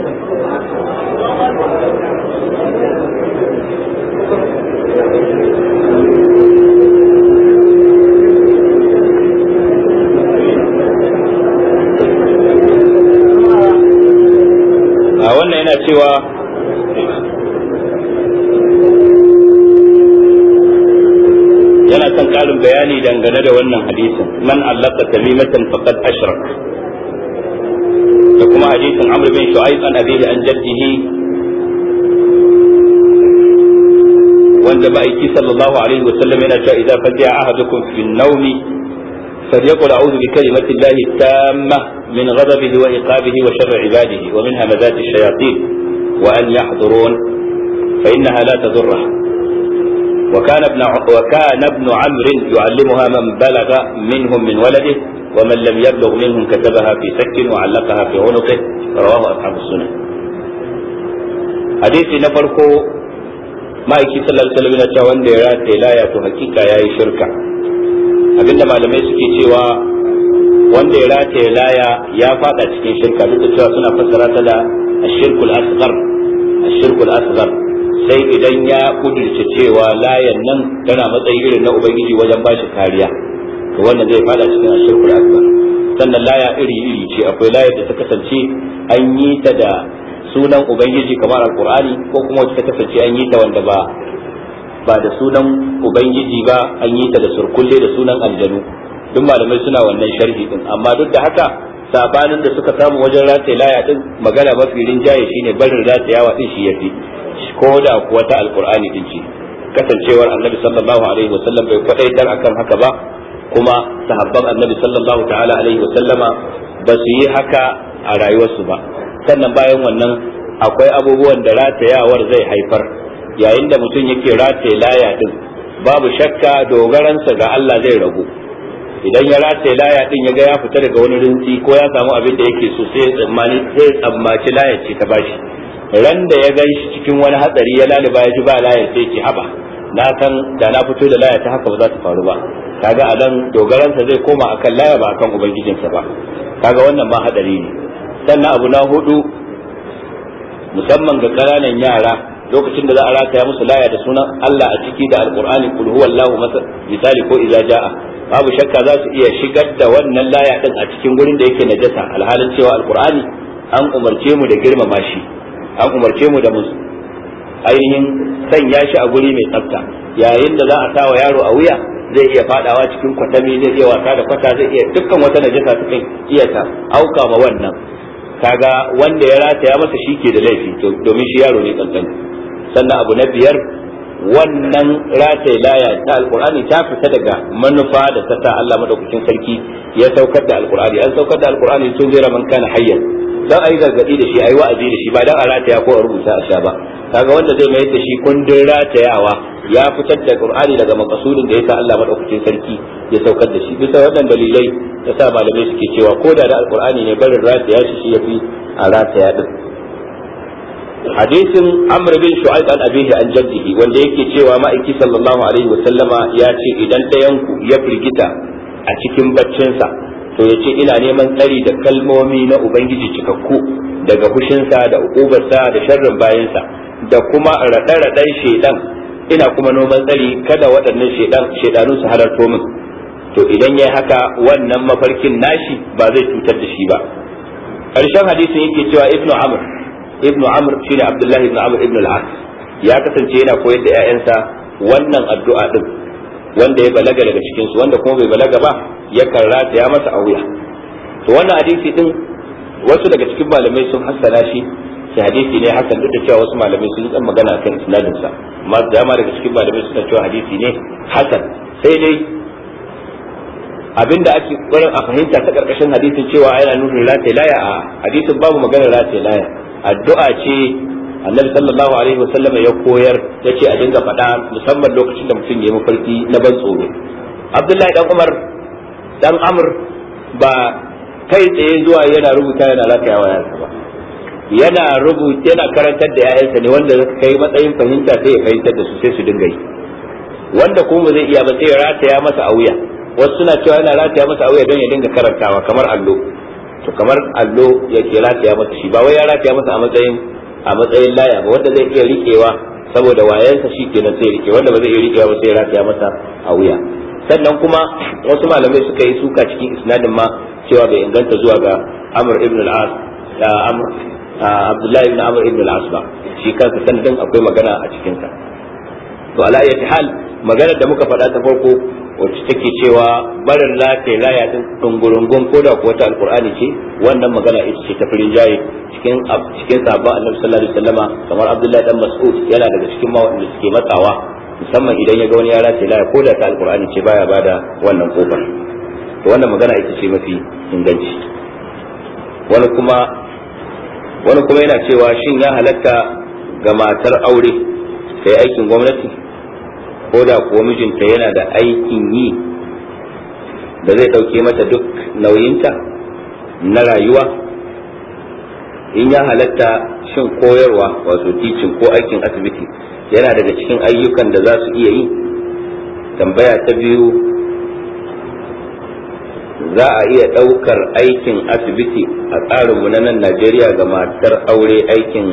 wannan yana cewa yana son karin bayani dangane da wannan hadisin, man allaka tamimatan faqad ashrak, da kuma hadisin Amr bin Shu'aib an abihi an jaddihi, wanda ma'aiki sallallahu alaihi wa sallam yana cewa idza fadiya ahadukum fi an-nawmi فليقل أعوذ بكلمة الله التامة من غضبه وإقابه وشر عباده ومن همزات الشياطين وأن يحضرون فإنها لا تضره. وكان ابن وكان ابن عمرو يعلمها من بلغ منهم من ولده، ومن لم يبلغ منهم كتبها في سك وعلقها في عنقه. رواه أصحاب السنن. حديث نفرقه ما يكي صلى الله عليه وسلم وند يرات لا يا حقيقة يا شركة. abinda malamai suke cewa wanda ya rataye laya ya fada cikin shirka, duk da cewa suna fassara ta da ashirkul asghar ashirkul asghar sai idan ya kudirce cewa layan nan tana matsayi irin na ubangiji wajen bashi kariya, to wannan zai fada cikin ashirkul asghar. Sannan laya iri iri ce, akwai layar da ta kasance an yi ta da sunan ubangiji kamar alqur'ani, ko kuma wacce ta kasance an yi ta wanda ba ba da sunan ubangiji ba, an yi ta da surkulle da sunan aljanu. Duk malamai suna wannan sharhi din, amma duk da haka sabanin da suka samu wajen rataye laya din, magana mafi rinjaye shine barin ratayawa din shi yafi, ko da kuwa ta alqur'ani din ce, kasancewar annabi sallallahu alaihi wasallam bai kwadaitar akan haka ba, kuma sahabban annabi sallallahu ta'ala alaihi wasallama ba su yi haka a rayuwarsu ba. Sannan bayan wannan akwai abubuwan da ratayawar zai haifar yayin da mutum yake rataye laya din, babu shakka dogaransa ga Allah zai ragu. Idan ya rataye laya din ya ga ya fita daga wani rinsi ko ya samu abin da yake so, sai tsammani sai tsammaci laya ce ta bashi. Ran da ya gan shi cikin wani hatsari ya laliba ya ji ba laya, sai ce haba, na san da na fito da laya ta haka ba za ta faru ba. Kaga a nan dogaransa zai koma akan laya ba akan ubangijinsa ba. Kaga wannan ma hadari ne. Sannan abu na hudu, musamman ga ƙananan yara, lokacin da za a rataya musu laya da sunan Allah a ciki da alqur'ani kul huwallahu misali ko idza jaa, babu shakka za su iya shigar da wannan laya din a cikin gurin da yake najasa, alhalin cewa alqur'ani an umarce mu da girmama shi, an umarce mu da mu ainihin sanya shi a guri mai tsafta. Yayin da za a sa wa yaro a wuya, zai iya fadawa cikin kwatami, zai iya wasa da kwata, zai iya dukkan wata najasa ta kan iya ta auka ma wannan. Kaga wanda ya rataya masa shi ke da laifi, domin shi yaro ne kankan. Sannan abu na biyar, wannan rataye laya ta alqur'ani ta fita daga manufa da ta sa Allah madaukakin sarki ya saukar da alqur'ani. An saukar da alqur'ani tun zai man kana hayyan, dan ayi gargadi da shi, ayi wa'azi da shi, ba dan a rataya ko a rubuta a sha ba. Kaga wanda zai mai da shi kundin ratayawa ya fitar da qur'ani daga makasudin da yasa Allah madaukakin sarki ya saukar da shi. Bisa wannan dalilai da sa malamai suke cewa ko da da alqur'ani ne barin rataya shi shi yafi a rataya din. Hadisin Amr bin Shu'aib an abihi an jaddihi, wanda yake cewa ma'aiki sallallahu alaihi wa sallama ya ce idan ɗayanku ya firgita a cikin baccinsa, to ya ce ina neman tsari da kalmomi na ubangiji cikakku daga fushinsa da ukubarsa da sharrin bayansa da kuma raɗe-raɗen shaidan, ina kuma noman tsari kada waɗannan shaidan shaidanu su halarto min. To idan yayi haka, wannan mafarkin nashi ba zai cutar da shi ba. Ƙarshen hadisin yake cewa Ibnu Amr Ibnu Amr shine Abdullahi ibn Amr ibn al-As, ya kasance yana koyar da ƴaƴansa wannan addu'a din, wanda ya balaga daga cikin su, wanda kuma bai balaga ba ya karrata ya masa a wuya. To wannan hadisi din wasu daga cikin malamai sun hassana shi, sai hadisi ne hasan, duk da cewa wasu malamai sun yi magana kan isnadin sa, amma da dama daga cikin malamai suna cewa hadisi ne hasan. Sai dai abinda ake ƙoƙarin a fahimta ta karkashin hadisin cewa yana nufin rataye laya, a hadisin babu maganar rataye laya, addu'a ce annabi sallallahu alaihi wasallam ya koyar, ya ce a dinga faɗa musamman lokacin da mutum ya yi mafarki na ban tsoro. Abdullahi dan Umar dan Amr ba kai tsaye zuwa yana rubuta yana ratayawa yayansa ba, yana rubuta yana karantar da yayansa ne, wanda zai kai matsayin fahimta sai ya fahimtar da su sai su dinga yi, wanda kuma zai iya ba sai ya rataya masa a wuya. Wasu suna cewa yana rataya masa a wuya don ya dinga karantawa kamar allo, to kamar allo yake rataya masa shi, ba wai ya rataya masa a matsayin a matsayin laya ba, wanda zai iya riƙewa saboda wayansa shi kenan sai rike, wanda ba zai iya riƙewa ba sai ya rataya masa a wuya. Sannan kuma wasu malamai suka yi suka cikin isnadin ma cewa bai inganta zuwa ga Amr ibn al-As da Amr Abdullahi ibn Amr ibn al-As ba, shi kansa sanadin akwai magana a cikin sa. To ala ayyati hal, maganar da muka faɗa ta farko wacce take cewa barin lafiya laya din dungurungun ko da kuwa ta alqur'ani ce, wannan magana ita ce ta farin jaye cikin cikin sahabba annabi sallallahu alaihi wasallama, kamar Abdullahi dan Mas'ud yana daga cikin ma wanda suke matsawa, musamman idan ya ga wani ya lafiya laya ko da ta alqur'ani ce baya bada wannan kofar. To wannan magana ita ce mafi inganci. Wani kuma wani kuma yana cewa shin ya halatta ga matar aure ta yi aikin gwamnati ko da kuwa mijinta yana da aikin yi da zai ɗauke mata duk nauyinta na rayuwa? In ya halatta, shin koyarwa wato teaching ko aikin asibiti yana daga cikin ayyukan da za su iya yi? Tambaya ta biyu, za a iya ɗaukar aikin asibiti a tsarinmu na nan Najeriya ga matar aure aikin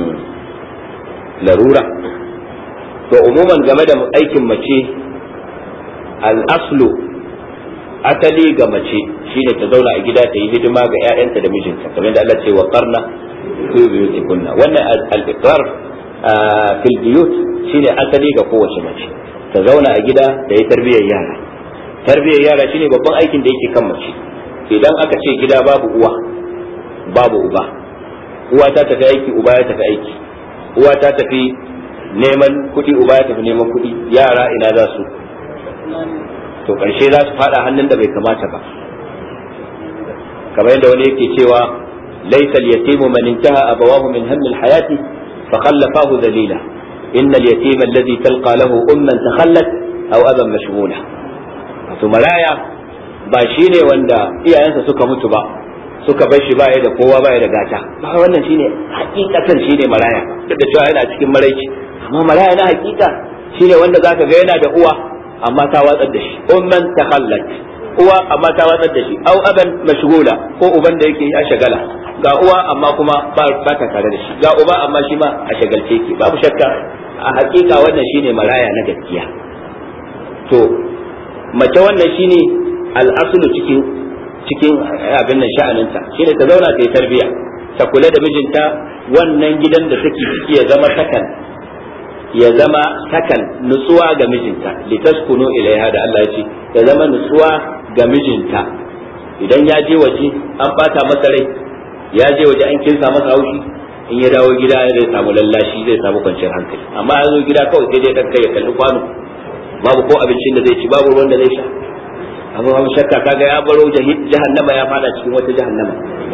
larura? To umuman game da aikin mace, al'aslu asali ga mace shine ta zauna a gida ta yi hidima ga 'ya'yanta da mijinta, kamar da Allah ce wa qarna fi buyutikunna. Wannan al-iqrar fil buyut shine asali ga kowace mace, ta zauna a gida da yi tarbiyyar yara. Tarbiyyar yara shine babban aikin da yake kan mace. Idan aka ce gida babu uwa babu uba, uwa ta tafi aiki uba ya tafi aiki, uwa ta tafi neman kuɗi uba ya tafi neman kuɗi, yara ina za su? To ƙarshe za su faɗa hannun da bai kamata ba. Kamar yadda wani yake cewa laysa al-yatimu man intaha abawahu min hammi al-hayati fa khallafahu dhalila, inna al-yatima alladhi talqa lahu umman takhallat aw aban mashghula. To maraya ba shine wanda iyayensa suka mutu ba, suka bar shi baya da kowa baya da gata, ba wannan shine hakikatan shine maraya, duk da cewa yana cikin maraici, amma maraya na hakika shine wanda zaka ga yana da uwa amma ta watsar da shi, umman takhallat, uwa amma ta watsar da shi, au aban mashghula, ko uban da yake a shagala, ga uwa amma kuma ba ta tare da shi, ga uba amma shi ma a shagalce yake. Babu shakka a hakika wannan shine maraya na gaskiya. To mace wannan shine al'asulu cikin cikin abin nan sha'aninta, shine ta zauna ta yi tarbiya, ta kula da mijinta, wannan gidan da take ciki ya zama sakan ya zama sakan nutsuwa ga mijinta, litaskunu ilaiha da Allah ya ce ya zama nutsuwa ga mijinta. Idan ya je waje an bata masa rai, ya je waje an kinsa masa haushi, in ya dawo gida zai samu lallashi, zai samu kwanciyar hankali. Amma ya zo gida kawai sai dai dan kai ya kalli kwano, babu ko abincin da zai ci, babu ruwan da zai sha, abu babu shakka kaga ya baro jahannama ya fada cikin wata jahannama.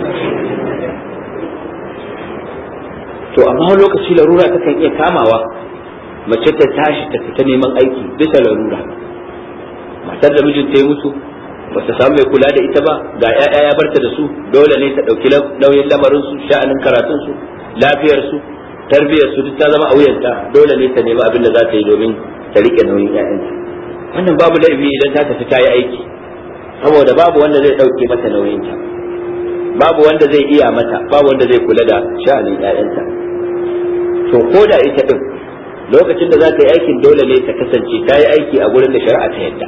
To amma lokaci larura ta kan iya kamawa mace ta tashi ta fita neman aiki bisa larura. Matar da mijinta ya mutu ba ta samu mai kula da ita ba, ga 'ya'ya ya barta da su, dole ne ta ɗauki nauyin lamarin su, sha'anin karatun su, lafiyar su, tarbiyyar su, duk ta zama a wuyanta. Dole ne ta nemi abin da za ta yi domin ta rike nauyin 'ya'yanta. Wannan babu laifi idan ta tafi ta yi aiki, saboda babu wanda zai ɗauke mata nauyinta, babu wanda zai iya mata, babu wanda zai kula da sha'anin 'ya'yanta. To ko da ita din lokacin da za ta yi aikin dole ne ta kasance ta yi aiki a gurin da shari'a ta yadda.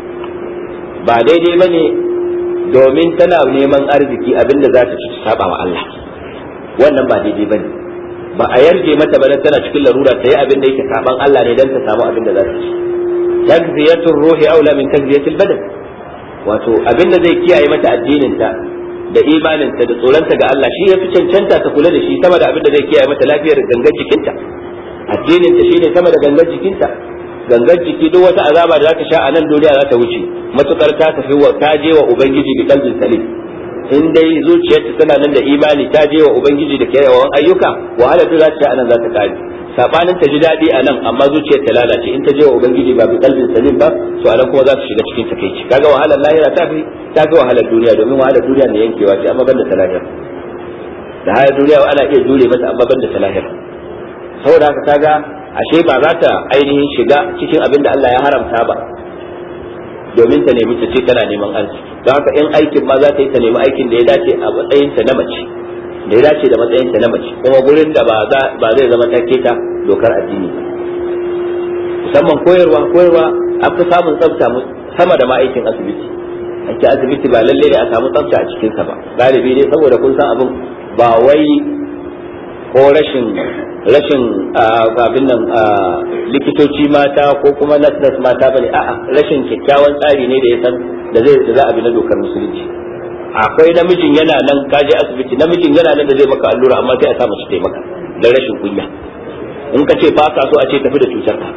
Ba daidai ba ne domin tana neman arziki abinda za ta ci ta saba wa Allah, wannan ba daidai ba ne. Ba a yarje mata ba dan tana cikin larura ta yi abin da yake saban Allah ne dan ta samu abin da za ta ci. Tagziyatur ruhi aula min tagziyatil badan, wato abin da zai kiyaye mata addinin ta da imaninta da tsoronta ga Allah shi ya fi cancanta ta kula da shi sama da abin da zai kiyaye mata lafiyar gangar jikinta. Addininta shi ne sama da gangar jikinta. Gangar jiki duk wata azaba da za ta sha a nan duniya za ta wuce matukar ta tafi wa ta je wa ubangiji bi qalbin salim. In dai zuciyarta tana nan da imani ta je wa ubangiji da kyawawan ayyuka, wahala duk za ta sha a nan za ta kare. Sabanin ta ji daɗi a nan amma zuciyar ta lalace, in ta je wa ubangiji ba bi qalbin salim ba, to a nan kuma za ta shiga cikin takeici. Kaga wahalar lahira ta fi ta fi wahalar duniya, domin wahalar duniya ne yankewa ce amma banda ta lahira. Da hayar duniya ana iya jure mata amma banda ta lahira. Saboda haka kaga ashe ba za ta ainihin shiga cikin abin da Allah ya haramta ba domin ta nemi ta ce tana neman arziki. Don haka in aikin ma za ta yi ta nemi aikin da ya dace a matsayinta na mace, da ya dace da matsayinta na mace, kuma gurin da ba zai zama ta keta dokar addini ba. Musamman koyarwa koyarwa an fi samun tsafta sama da ma aikin asibiti. Aikin asibiti ba lalle ne a samu tsafta a cikinsa ba, galibi ne saboda kun san abin ba wai ko rashin rashin abin nan likitoci mata ko kuma nas mata bane, a'a rashin kyakkyawan tsari ne da ya san da zai da za a bi na dokar musulunci. Akwai namijin yana nan kaje asibiti, namijin yana nan da zai maka allura amma sai a sa mace ta maka dan rashin kunya. In ka ce ba ka so a ce tafi da cutar ka.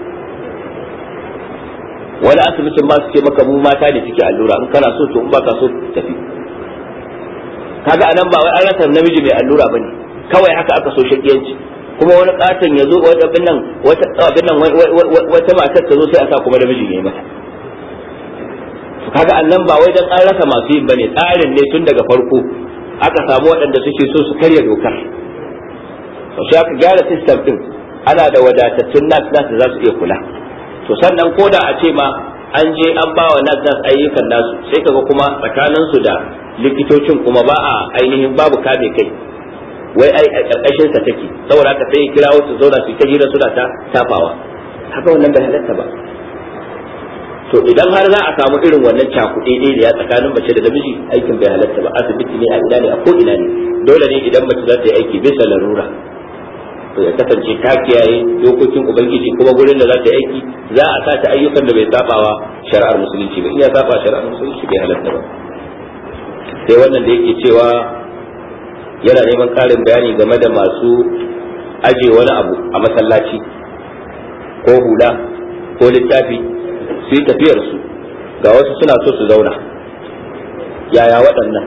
Wani asibitin ma su ce maka mu mata ne suke allura, in kana so to in ba ka so tafi. Kaga anan ba wai an rasa namiji mai allura bane, kawai haka aka so shakiyanci. Kuma wani katon ya zo wata abin nan wata abin nan wata matar ta zo sai a sa kuma namiji yayi mata. To kaga annan ba wai dan an rasa masu yin bane, tsarin ne tun daga farko aka samu waɗanda suke so su karya dokar. To sai aka gyara system din, ana da wadatattun nas nas da za su iya kula. To sannan koda a ce ma an je an ba wa nas nas ayyukan nasu, sai kaga kuma tsakanin su da likitocin kuma ba a ainihin babu kame kai, wai ai a karkashin sa take, saboda haka sai kira wasu zauna su ta hira suna ta tafawa. Haka wannan bai halatta ba. To idan har za a samu irin wannan cakuɗe ne da ya tsakanin mace da namiji, aikin bai halatta ba. Asibiti ne, a ina ne, a ko ina ne, dole ne idan mace za ta yi aiki bisa larura to ya kasance ta kiyaye dokokin ubangiji, kuma gurin da za ta yi aiki za a sa ta ayyukan da bai sabawa shari'ar musulunci ba. In ya saba shari'ar musulunci bai halatta ba. Sai wannan da yake cewa yana neman ƙarin bayani game da masu aje wani abu a masallaci ko hula ko littafi su yi tafiyar su, ga wasu suna so su zauna, yaya waɗannan?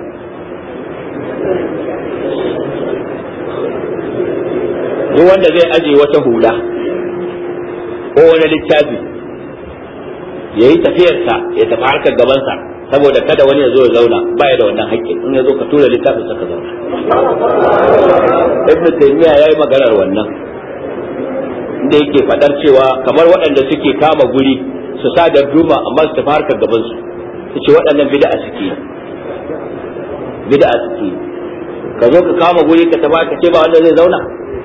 Duk wanda zai aje wata hula ko wani littafi ya yi tafiyarsa ya tafi harkar gabansa saboda kada wani ya zo ya zauna, baya da wannan haƙƙin. In ya zo ka tura littafin sa ka zauna. Ibn Taymiyyah yayi maganar wannan inda yake fadar cewa kamar waɗanda suke kama guri su sa da duma amma su tafi harkar gaban su, yace waɗannan bid'a suke bid'a suke ka zo ka kama guri ka tafi ka ce ba wanda zai zauna.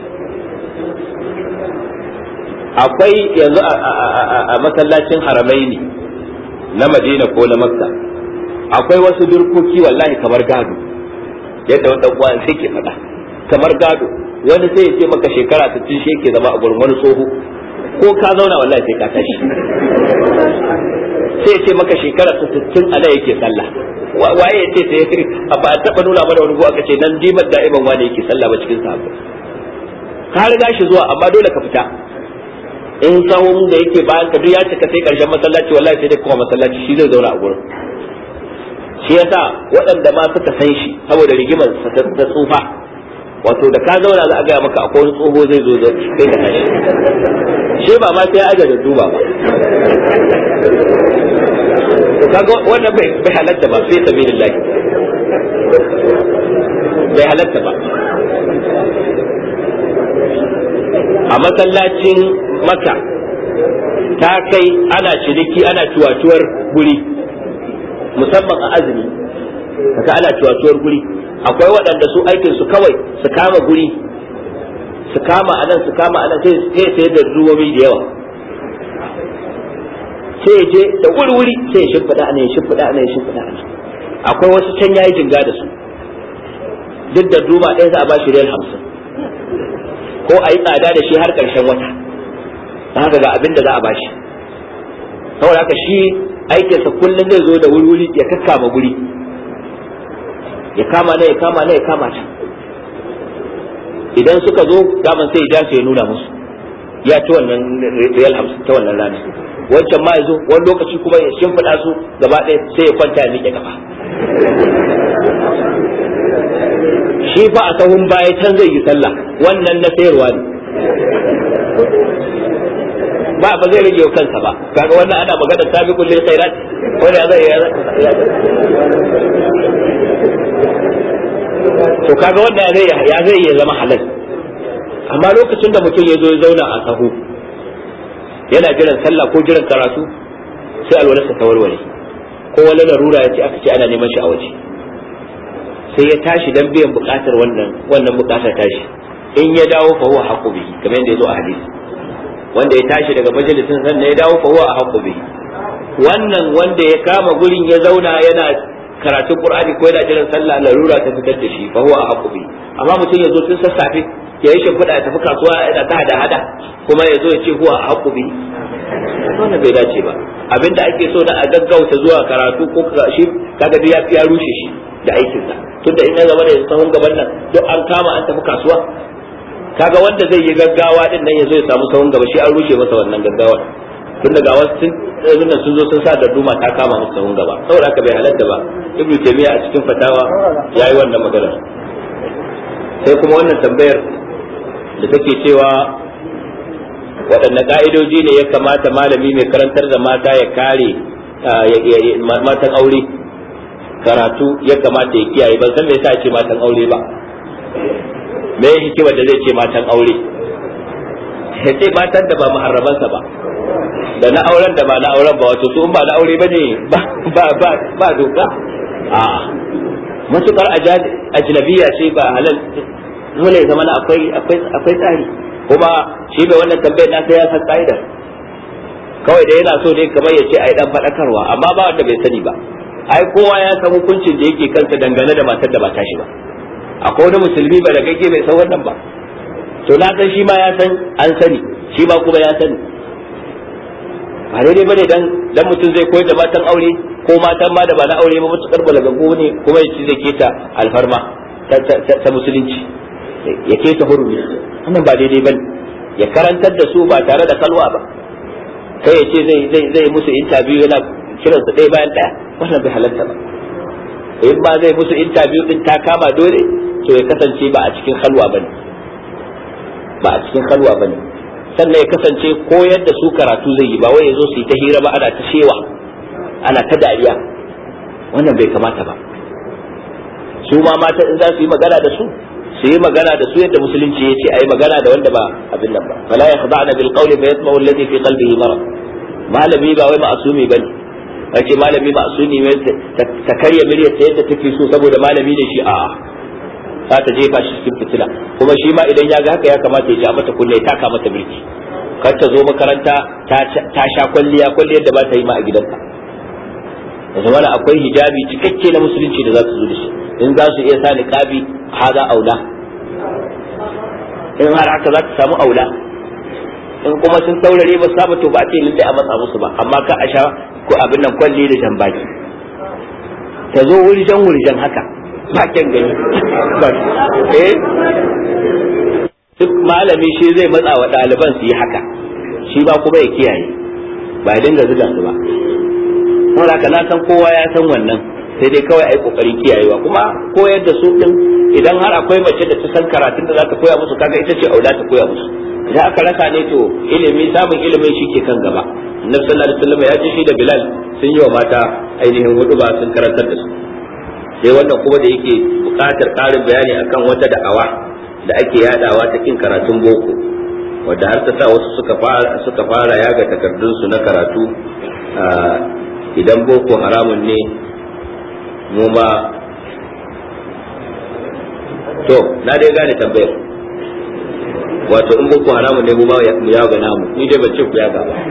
Akwai yanzu a masallacin Haramaini na Madina ko na Makka akwai wasu durkoki wallahi kamar gado, yadda wanda uwan sai ke faɗa kamar gado. Wani sai ya ce maka shekara sittin shi yake zama a gurin wani tsoho, ko ka zauna wallahi sai ka tashi. Sai ya ce maka shekara sittin a nan yake sallah, waye ya ce sai ba a taɓa nuna mana wani aka ce nan dimar da'iman wani yake sallah ba cikin sahabbai. Ka riga shi zuwa amma dole ka fita. In sahun da yake bayan ka duk ya cika sai karshen masallaci wallahi sai dai kuma masallaci shi zai zauna a gurin. Shi yasa waɗanda ma suka san shi saboda rigimar ta tsufa, wato da ka zauna za a gaya maka akwai wani tsoho zai zo sai ka tashi. Shi ba ma sai ya aje da duba ba. To kaga wannan bai bai halatta ba, sai sabilillahi bai halatta ba. A masallacin Makka ta kai ana ciniki ana tuwatuwar guri, musamman a azumi kaga ana tuwatuwar guri. Akwai waɗanda su aikin su kawai su kama guri, su kama anan su kama anan, sai sai da ruwomi da yawa, sai je da wuri-wuri sai ya shimfiɗa anan ya shimfiɗa anan ya shimfiɗa anan. Akwai wasu can yayi jinga da su, duk da duma ɗaya za a ba shi riyal hamsin ko a yi tsada da shi har ƙarshen wata, haka ga abin da za a ba shi. Saboda haka shi aikinsa kullum zai zo da wuri-wuri ya kakkama guri, ya kama na ya kama na ya kama ta. Idan suka zo daman sai ya ja su ya nuna musu ya ci wannan riyal hamsin ta wannan rana. Wancan ma ya zo wani lokaci kuma ya shimfiɗa su gaba ɗaya sai ya kwanta ya miƙe kafa. Shi fa a sahun baya can zai yi sallah, wannan na sayarwa ne, ba ba zai rage kansa ba. Kaga wannan ana magana sabiqul lil khairat, wanda ya zai ya to kaga wanda ya zai ya zai ya zama halal. Amma lokacin da mutum ya zo ya zauna a sahu yana jiran sallah ko jiran karatu, sai alwalarsa ta warware ko wani larura ya ce aka ce ana neman shi a waje, sai ya tashi dan biyan bukatar wannan wannan bukatar tashi. In ya dawo fa huwa haqqu bihi, kamar yadda yazo a hadisi, wanda ya tashi daga majalisin sannan ya dawo fa huwa haqqu bihi. Wannan wanda ya kama gurin ya zauna yana karatun Qur'ani ko yana jiran sallah, larura ta fitar da shi fa huwa haqqu bihi. Amma mutum ya zo tun sassafe ya yi shimfiɗa ya tafi kasuwa yana ta hada hada kuma ya zo ya ce huwa haqqu bihi, wannan bai dace ba. Abinda ake so na a gaggauta zuwa karatu ko shi kaga duk ya rushe shi da aikinsa, tunda in ya zama da sahun gaban nan duk an kama an tafi kasuwa, kaga wanda zai yi gaggawa din nan ya zo ya samu sahun gaba shi an rushe masa wannan gaggawar, tunda ga wasu sun sun zo sun sa da duma ta kama musu sahun gaba. Saboda haka bai halatta ba. Ibnu Taymiyyah a cikin fatawa yayi wannan magana. Sai kuma wannan tambayar da take cewa waɗanne ka'idoji ne ya kamata malami mai karantar da mata ya kare matan aure karatu ya kamata ya kiyaye. Ban san me yasa ce matan aure ba, me yake hikimar da zai ce matan aure, ya ce matan da ba muharramansa ba. da na auren da ba na auren ba, wato su in ba na aure bane ba ba ba ba doka a matukar ajnabiya ce ba halal dole ya zama akwai akwai akwai tsari. Kuma shi bai wannan tambayar na sai ya san ka'idar, kawai da yana so ne kamar ya ce ai dan fadakarwa, amma ba wanda bai sani ba. Ai kowa ya san hukuncin da yake kansa dangane da matar da ba tashi ba. Akwai wani musulmi ba da gagge bai san wannan ba, to na san shi ma ya san an sani, shi ma kuma ya sani. Ba daidai bane dan dan mutum zai koyar da matan aure ko matan ma da ba na aure ba mutukar balagago ne kuma ya ci zai keta alfarma ta musulunci, ya keta hurumi, wannan ba daidai bane. Ya karantar da su ba tare da kalwa ba, kai ya ce zai zai zai musu interview yana kiran su ɗaya bayan ɗaya, wannan bai halatta ba. In ba zai musu interview din ta kama dole, to ya kasance ba a cikin halwa bane, ba a cikin halwa bane. Sannan ya kasance koyar da su karatu zai yi, ba wai ya zo su yi ta hira ba ana ta shewa ana ta dariya, wannan bai kamata ba. Su ma mata in za su yi magana da su su yi magana da su yadda musulunci ya ce a yi magana da wanda ba abin nan ba. Fala yakhda'na bil qawli fa yatma'u alladhi fi qalbihi marad. Malami ba wai ma'asumi bane, kace malami ma'asumi ne ta karya miryar ta yadda take so saboda malami ne shi, a'a za ta jefa shi cikin fitila. Kuma shi ma idan ya ga haka ya kamata ya ji mata kunne ya taka mata birki, kar ta zo makaranta ta sha kwalliya kwalliyar da ba ta yi ma a gidanka. Da zamana akwai hijabi cikakke na musulunci da za su zo da shi, in za su iya sa niqabi haza aula, in har haka za ta samu aula. In kuma sun taurare ba saba to ba a ce lalle a matsa musu ba, amma ka a sha ko abin nan kwalli da jambaki ta zo wurjan wurjan haka ba kyan gani eh duk malami shi zai matsa wa ɗaliban su yi haka, shi ba kuma ya kiyaye, ba ya dinga zuga su ba. Saboda haka na san kowa ya san wannan, sai dai kawai ai kokarin kiyayewa. Kuma koyar da su din, idan har akwai mace da ta san karatun da za ta koya musu, kaga ita ce aula ta koya musu. Idan aka rasa ne to ilimi, samun ilimin shi ke kan gaba. Annabi sallallahu alaihi wasallam ya ce shi da Bilal sun yi wa mata ainihin hudu ba sun karantar da su. Sai wannan kuma da yake buƙatar ƙarin bayani akan wata da'awa da ake yadawa ta kin karatun boko, wadda har ta sa wasu suka fara suka fara yaga takardun su na karatu. Idan boko haramun ne mu ma to na dai gane tambayar, wato in boko haramun ne mu ma mu yaga namu, ni dai ban ce ku yaga ba.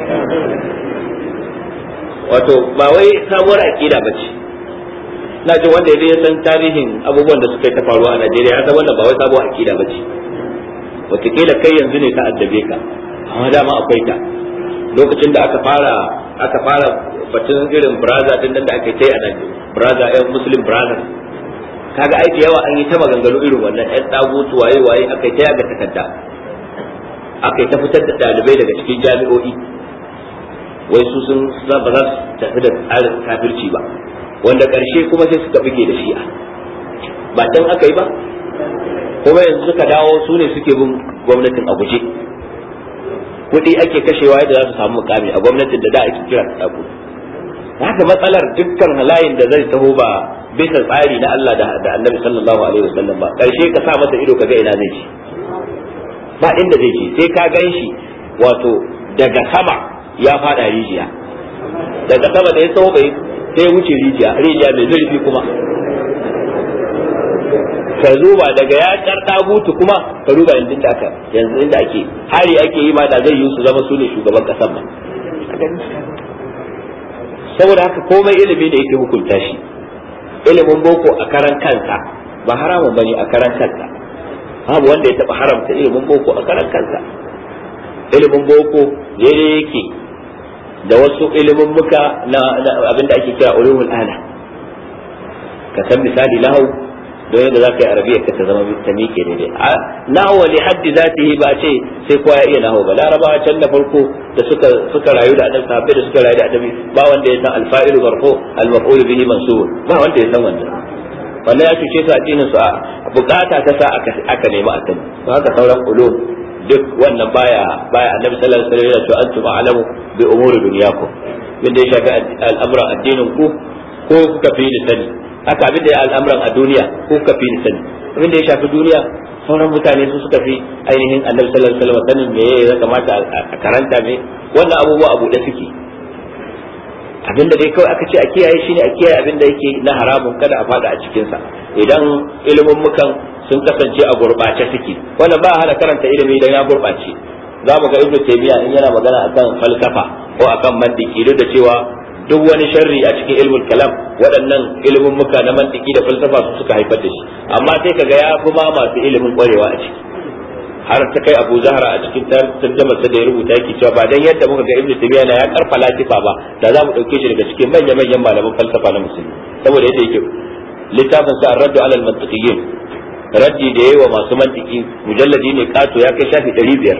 Wato ba wai sabuwar aqida bace, na ji wanda ya san tarihin abubuwan da suka yi ta faruwa a Najeriya ya san wannan ba wai sabuwar aqida bace. Wataƙila kai yanzu ne ta addabe ka, amma dama akwai ta. Lokacin da aka fara aka fara batun irin braza din da aka yi a nan, braza ɗan muslim braza, kaga aiki yawa an yi ta maganganu irin wannan ɗan dagutu waye waye aka yi ta yaga takarda, aka yi ta fitar da ɗalibai daga cikin jami'o'i, wai su sun ba za su tafi da tsarin kafirci ba, wanda ƙarshe kuma sai suka bige da shi'a. Ba can aka yi ba, kuma yanzu suka dawo su ne suke bin gwamnatin a guje, kuɗi ake kashewa yadda za su samu mukami a gwamnatin da da ake kira tsako. Haka matsalar dukkan halayen da zai taho ba bisa tsari na Allah da Annabi sallallahu alaihi wasallam ba, ƙarshe ka sa masa ido ka ga ina zai ci, ba inda zai ci, sai ka gan shi wato daga sama ya fada rijiya, daga sama da ya tsawo bai sai wuce rijiya, rijiya mai zurfi kuma ka zuba daga ya karta butu kuma ka duba yanzu da aka yanzu inda ake hari ake yi ma da zai yi su zama su ne shugaban kasan ma. Saboda haka komai ilimi da yake hukunta shi, ilimin boko a karan kansa ba haramun bane a karan kansa, babu wanda ya taba haramta ilimin boko a karan kansa. Ilimin boko daidai yake da wasu ilimin muka na abinda ake kira ulumul ala, ka san misali lahu don yadda za ka yi arabiya ka ta zama ta miƙe daidai. Nahu li haddi zatihi ba ce sai kowa ya iya nahu ba. Larabawa can da farko da suka suka rayu da annabi, sahabbai da suka rayu da annabi, ba wanda ya san al-fa'ilu marfu al-maf'ul bihi mansub, ba wanda ya san wannan. Wannan ya cuce su a addinin su, a bukata ta sa aka aka nemi a sani. To haka sauran ulum duk wannan baya baya annabi sallallahu alaihi wasallam ya ce antum a'lamu bi umuri dunyakum, wanda ya shafi al'amuran addinin ku ko kuka fi ni sani, haka abin da ya al'amuran a duniya ko kuka fi ni sani. abin da ya shafi duniya sauran mutane su suka fi ainihin annabi sallallahu alaihi wasallam sanin me ya kamata a karanta me wannan abubuwa abu da suke abinda dai kawai aka ce a kiyaye shine a kiyaye abinda yake na haramun kada a fada a cikin sa idan ilimin mukan sun kasance a gurbace suke wannan ba hana karanta ilimi idan ya gurbace za mu ga ibnu taymiya in yana magana akan falsafa ko akan mantiki duk da cewa duk wani sharri a cikin ilmul kalam waɗannan ilimin muka na mantiki da falsafa su suka haifar da shi amma sai kaga ya fi ma masu ilimin kwarewa a ciki har ta kai Abu Zahra a cikin tarjumar sa da ya rubuta yake cewa ba dan yadda muka ga Ibn Taymiyyah na ya karfa latifa ba da za mu dauke shi daga cikin manyan manyan malaman falsafa na musulmi saboda yadda yake littafin sa Ar-Radd 'ala al-Mantiqiyyin raddi da yayi wa masu mantiki mujalladi ne kato ya kai shafi ɗari biyar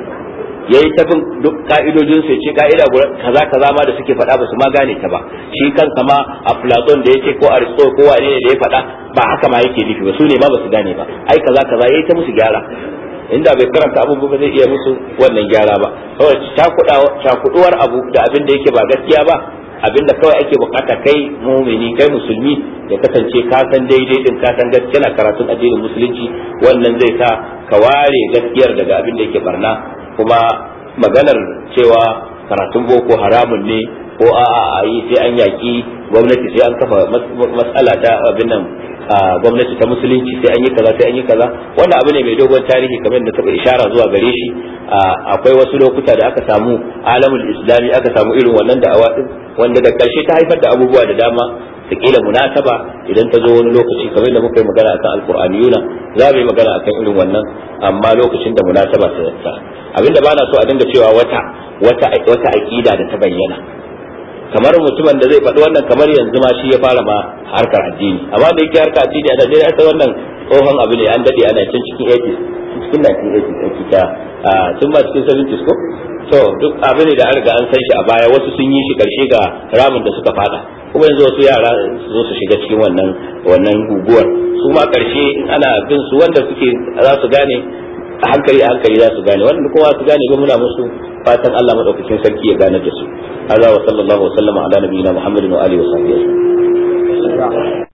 yayi ta bin duk ka'idojin sai ce ka'ida kaza kaza ma da suke faɗa ba su ma gane ta ba shi kansa ma a Platon da yake ko Aristotle ko wane ne da ya faɗa ba haka ma yake nufi ba su ne ma ba su gane ba ai kaza kaza yayi ta musu gyara inda bai karanta abubuwa ba zai iya musu wannan gyara ba saboda cakuduwar abu da abin da yake ba gaskiya ba abin da kawai ake bukata kai mumini kai musulmi ya kasance ka san daidai din ka san gaskiya na karatun addinin musulunci wannan zai sa ka ware gaskiyar daga abin da yake barna kuma maganar cewa karatun boko haramun ne ko a'a a yi sai an yaki gwamnati sai an kafa matsala ta abin nan gwamnati ta musulunci sai an yi kaza sai an yi kaza wannan abu ne mai dogon tarihi kamar da taɓa ishara zuwa gare shi akwai wasu lokuta da aka samu alamul islami aka samu irin wannan da'awa din wanda da karshe ta haifar da abubuwa da dama da kila munasaba idan ta zo wani lokaci kamar da muka yi magana akan alqur'aniyuna za mu yi magana akan irin wannan amma lokacin da munasaba ta sa abinda bana so a dinga cewa wata wata wata aqida da ta bayyana kamar mutumin da zai faɗi wannan kamar yanzu ma shi ya fara ma harkar addini amma da yake harkar addini a Najeriya ita wannan tsohon abu ne an dade ana cin cikin eighties cikin nineteen eighties ake ta tun ba cikin seventies ko to duk abu ne da an riga an san shi a baya wasu sun yi shi karshe ga ramin da suka fada kuma yanzu wasu yara su zo su shiga cikin wannan wannan guguwar su ma karshe ana bin su wanda suke za su gane a hankali a hankali za su gane wanda kuma su gane ba muna musu fatan Allah madaukakin sarki ya gane da su hada wa sallallahu wa sallama ala nabiyina muhammadin wa alihi wa sahbihi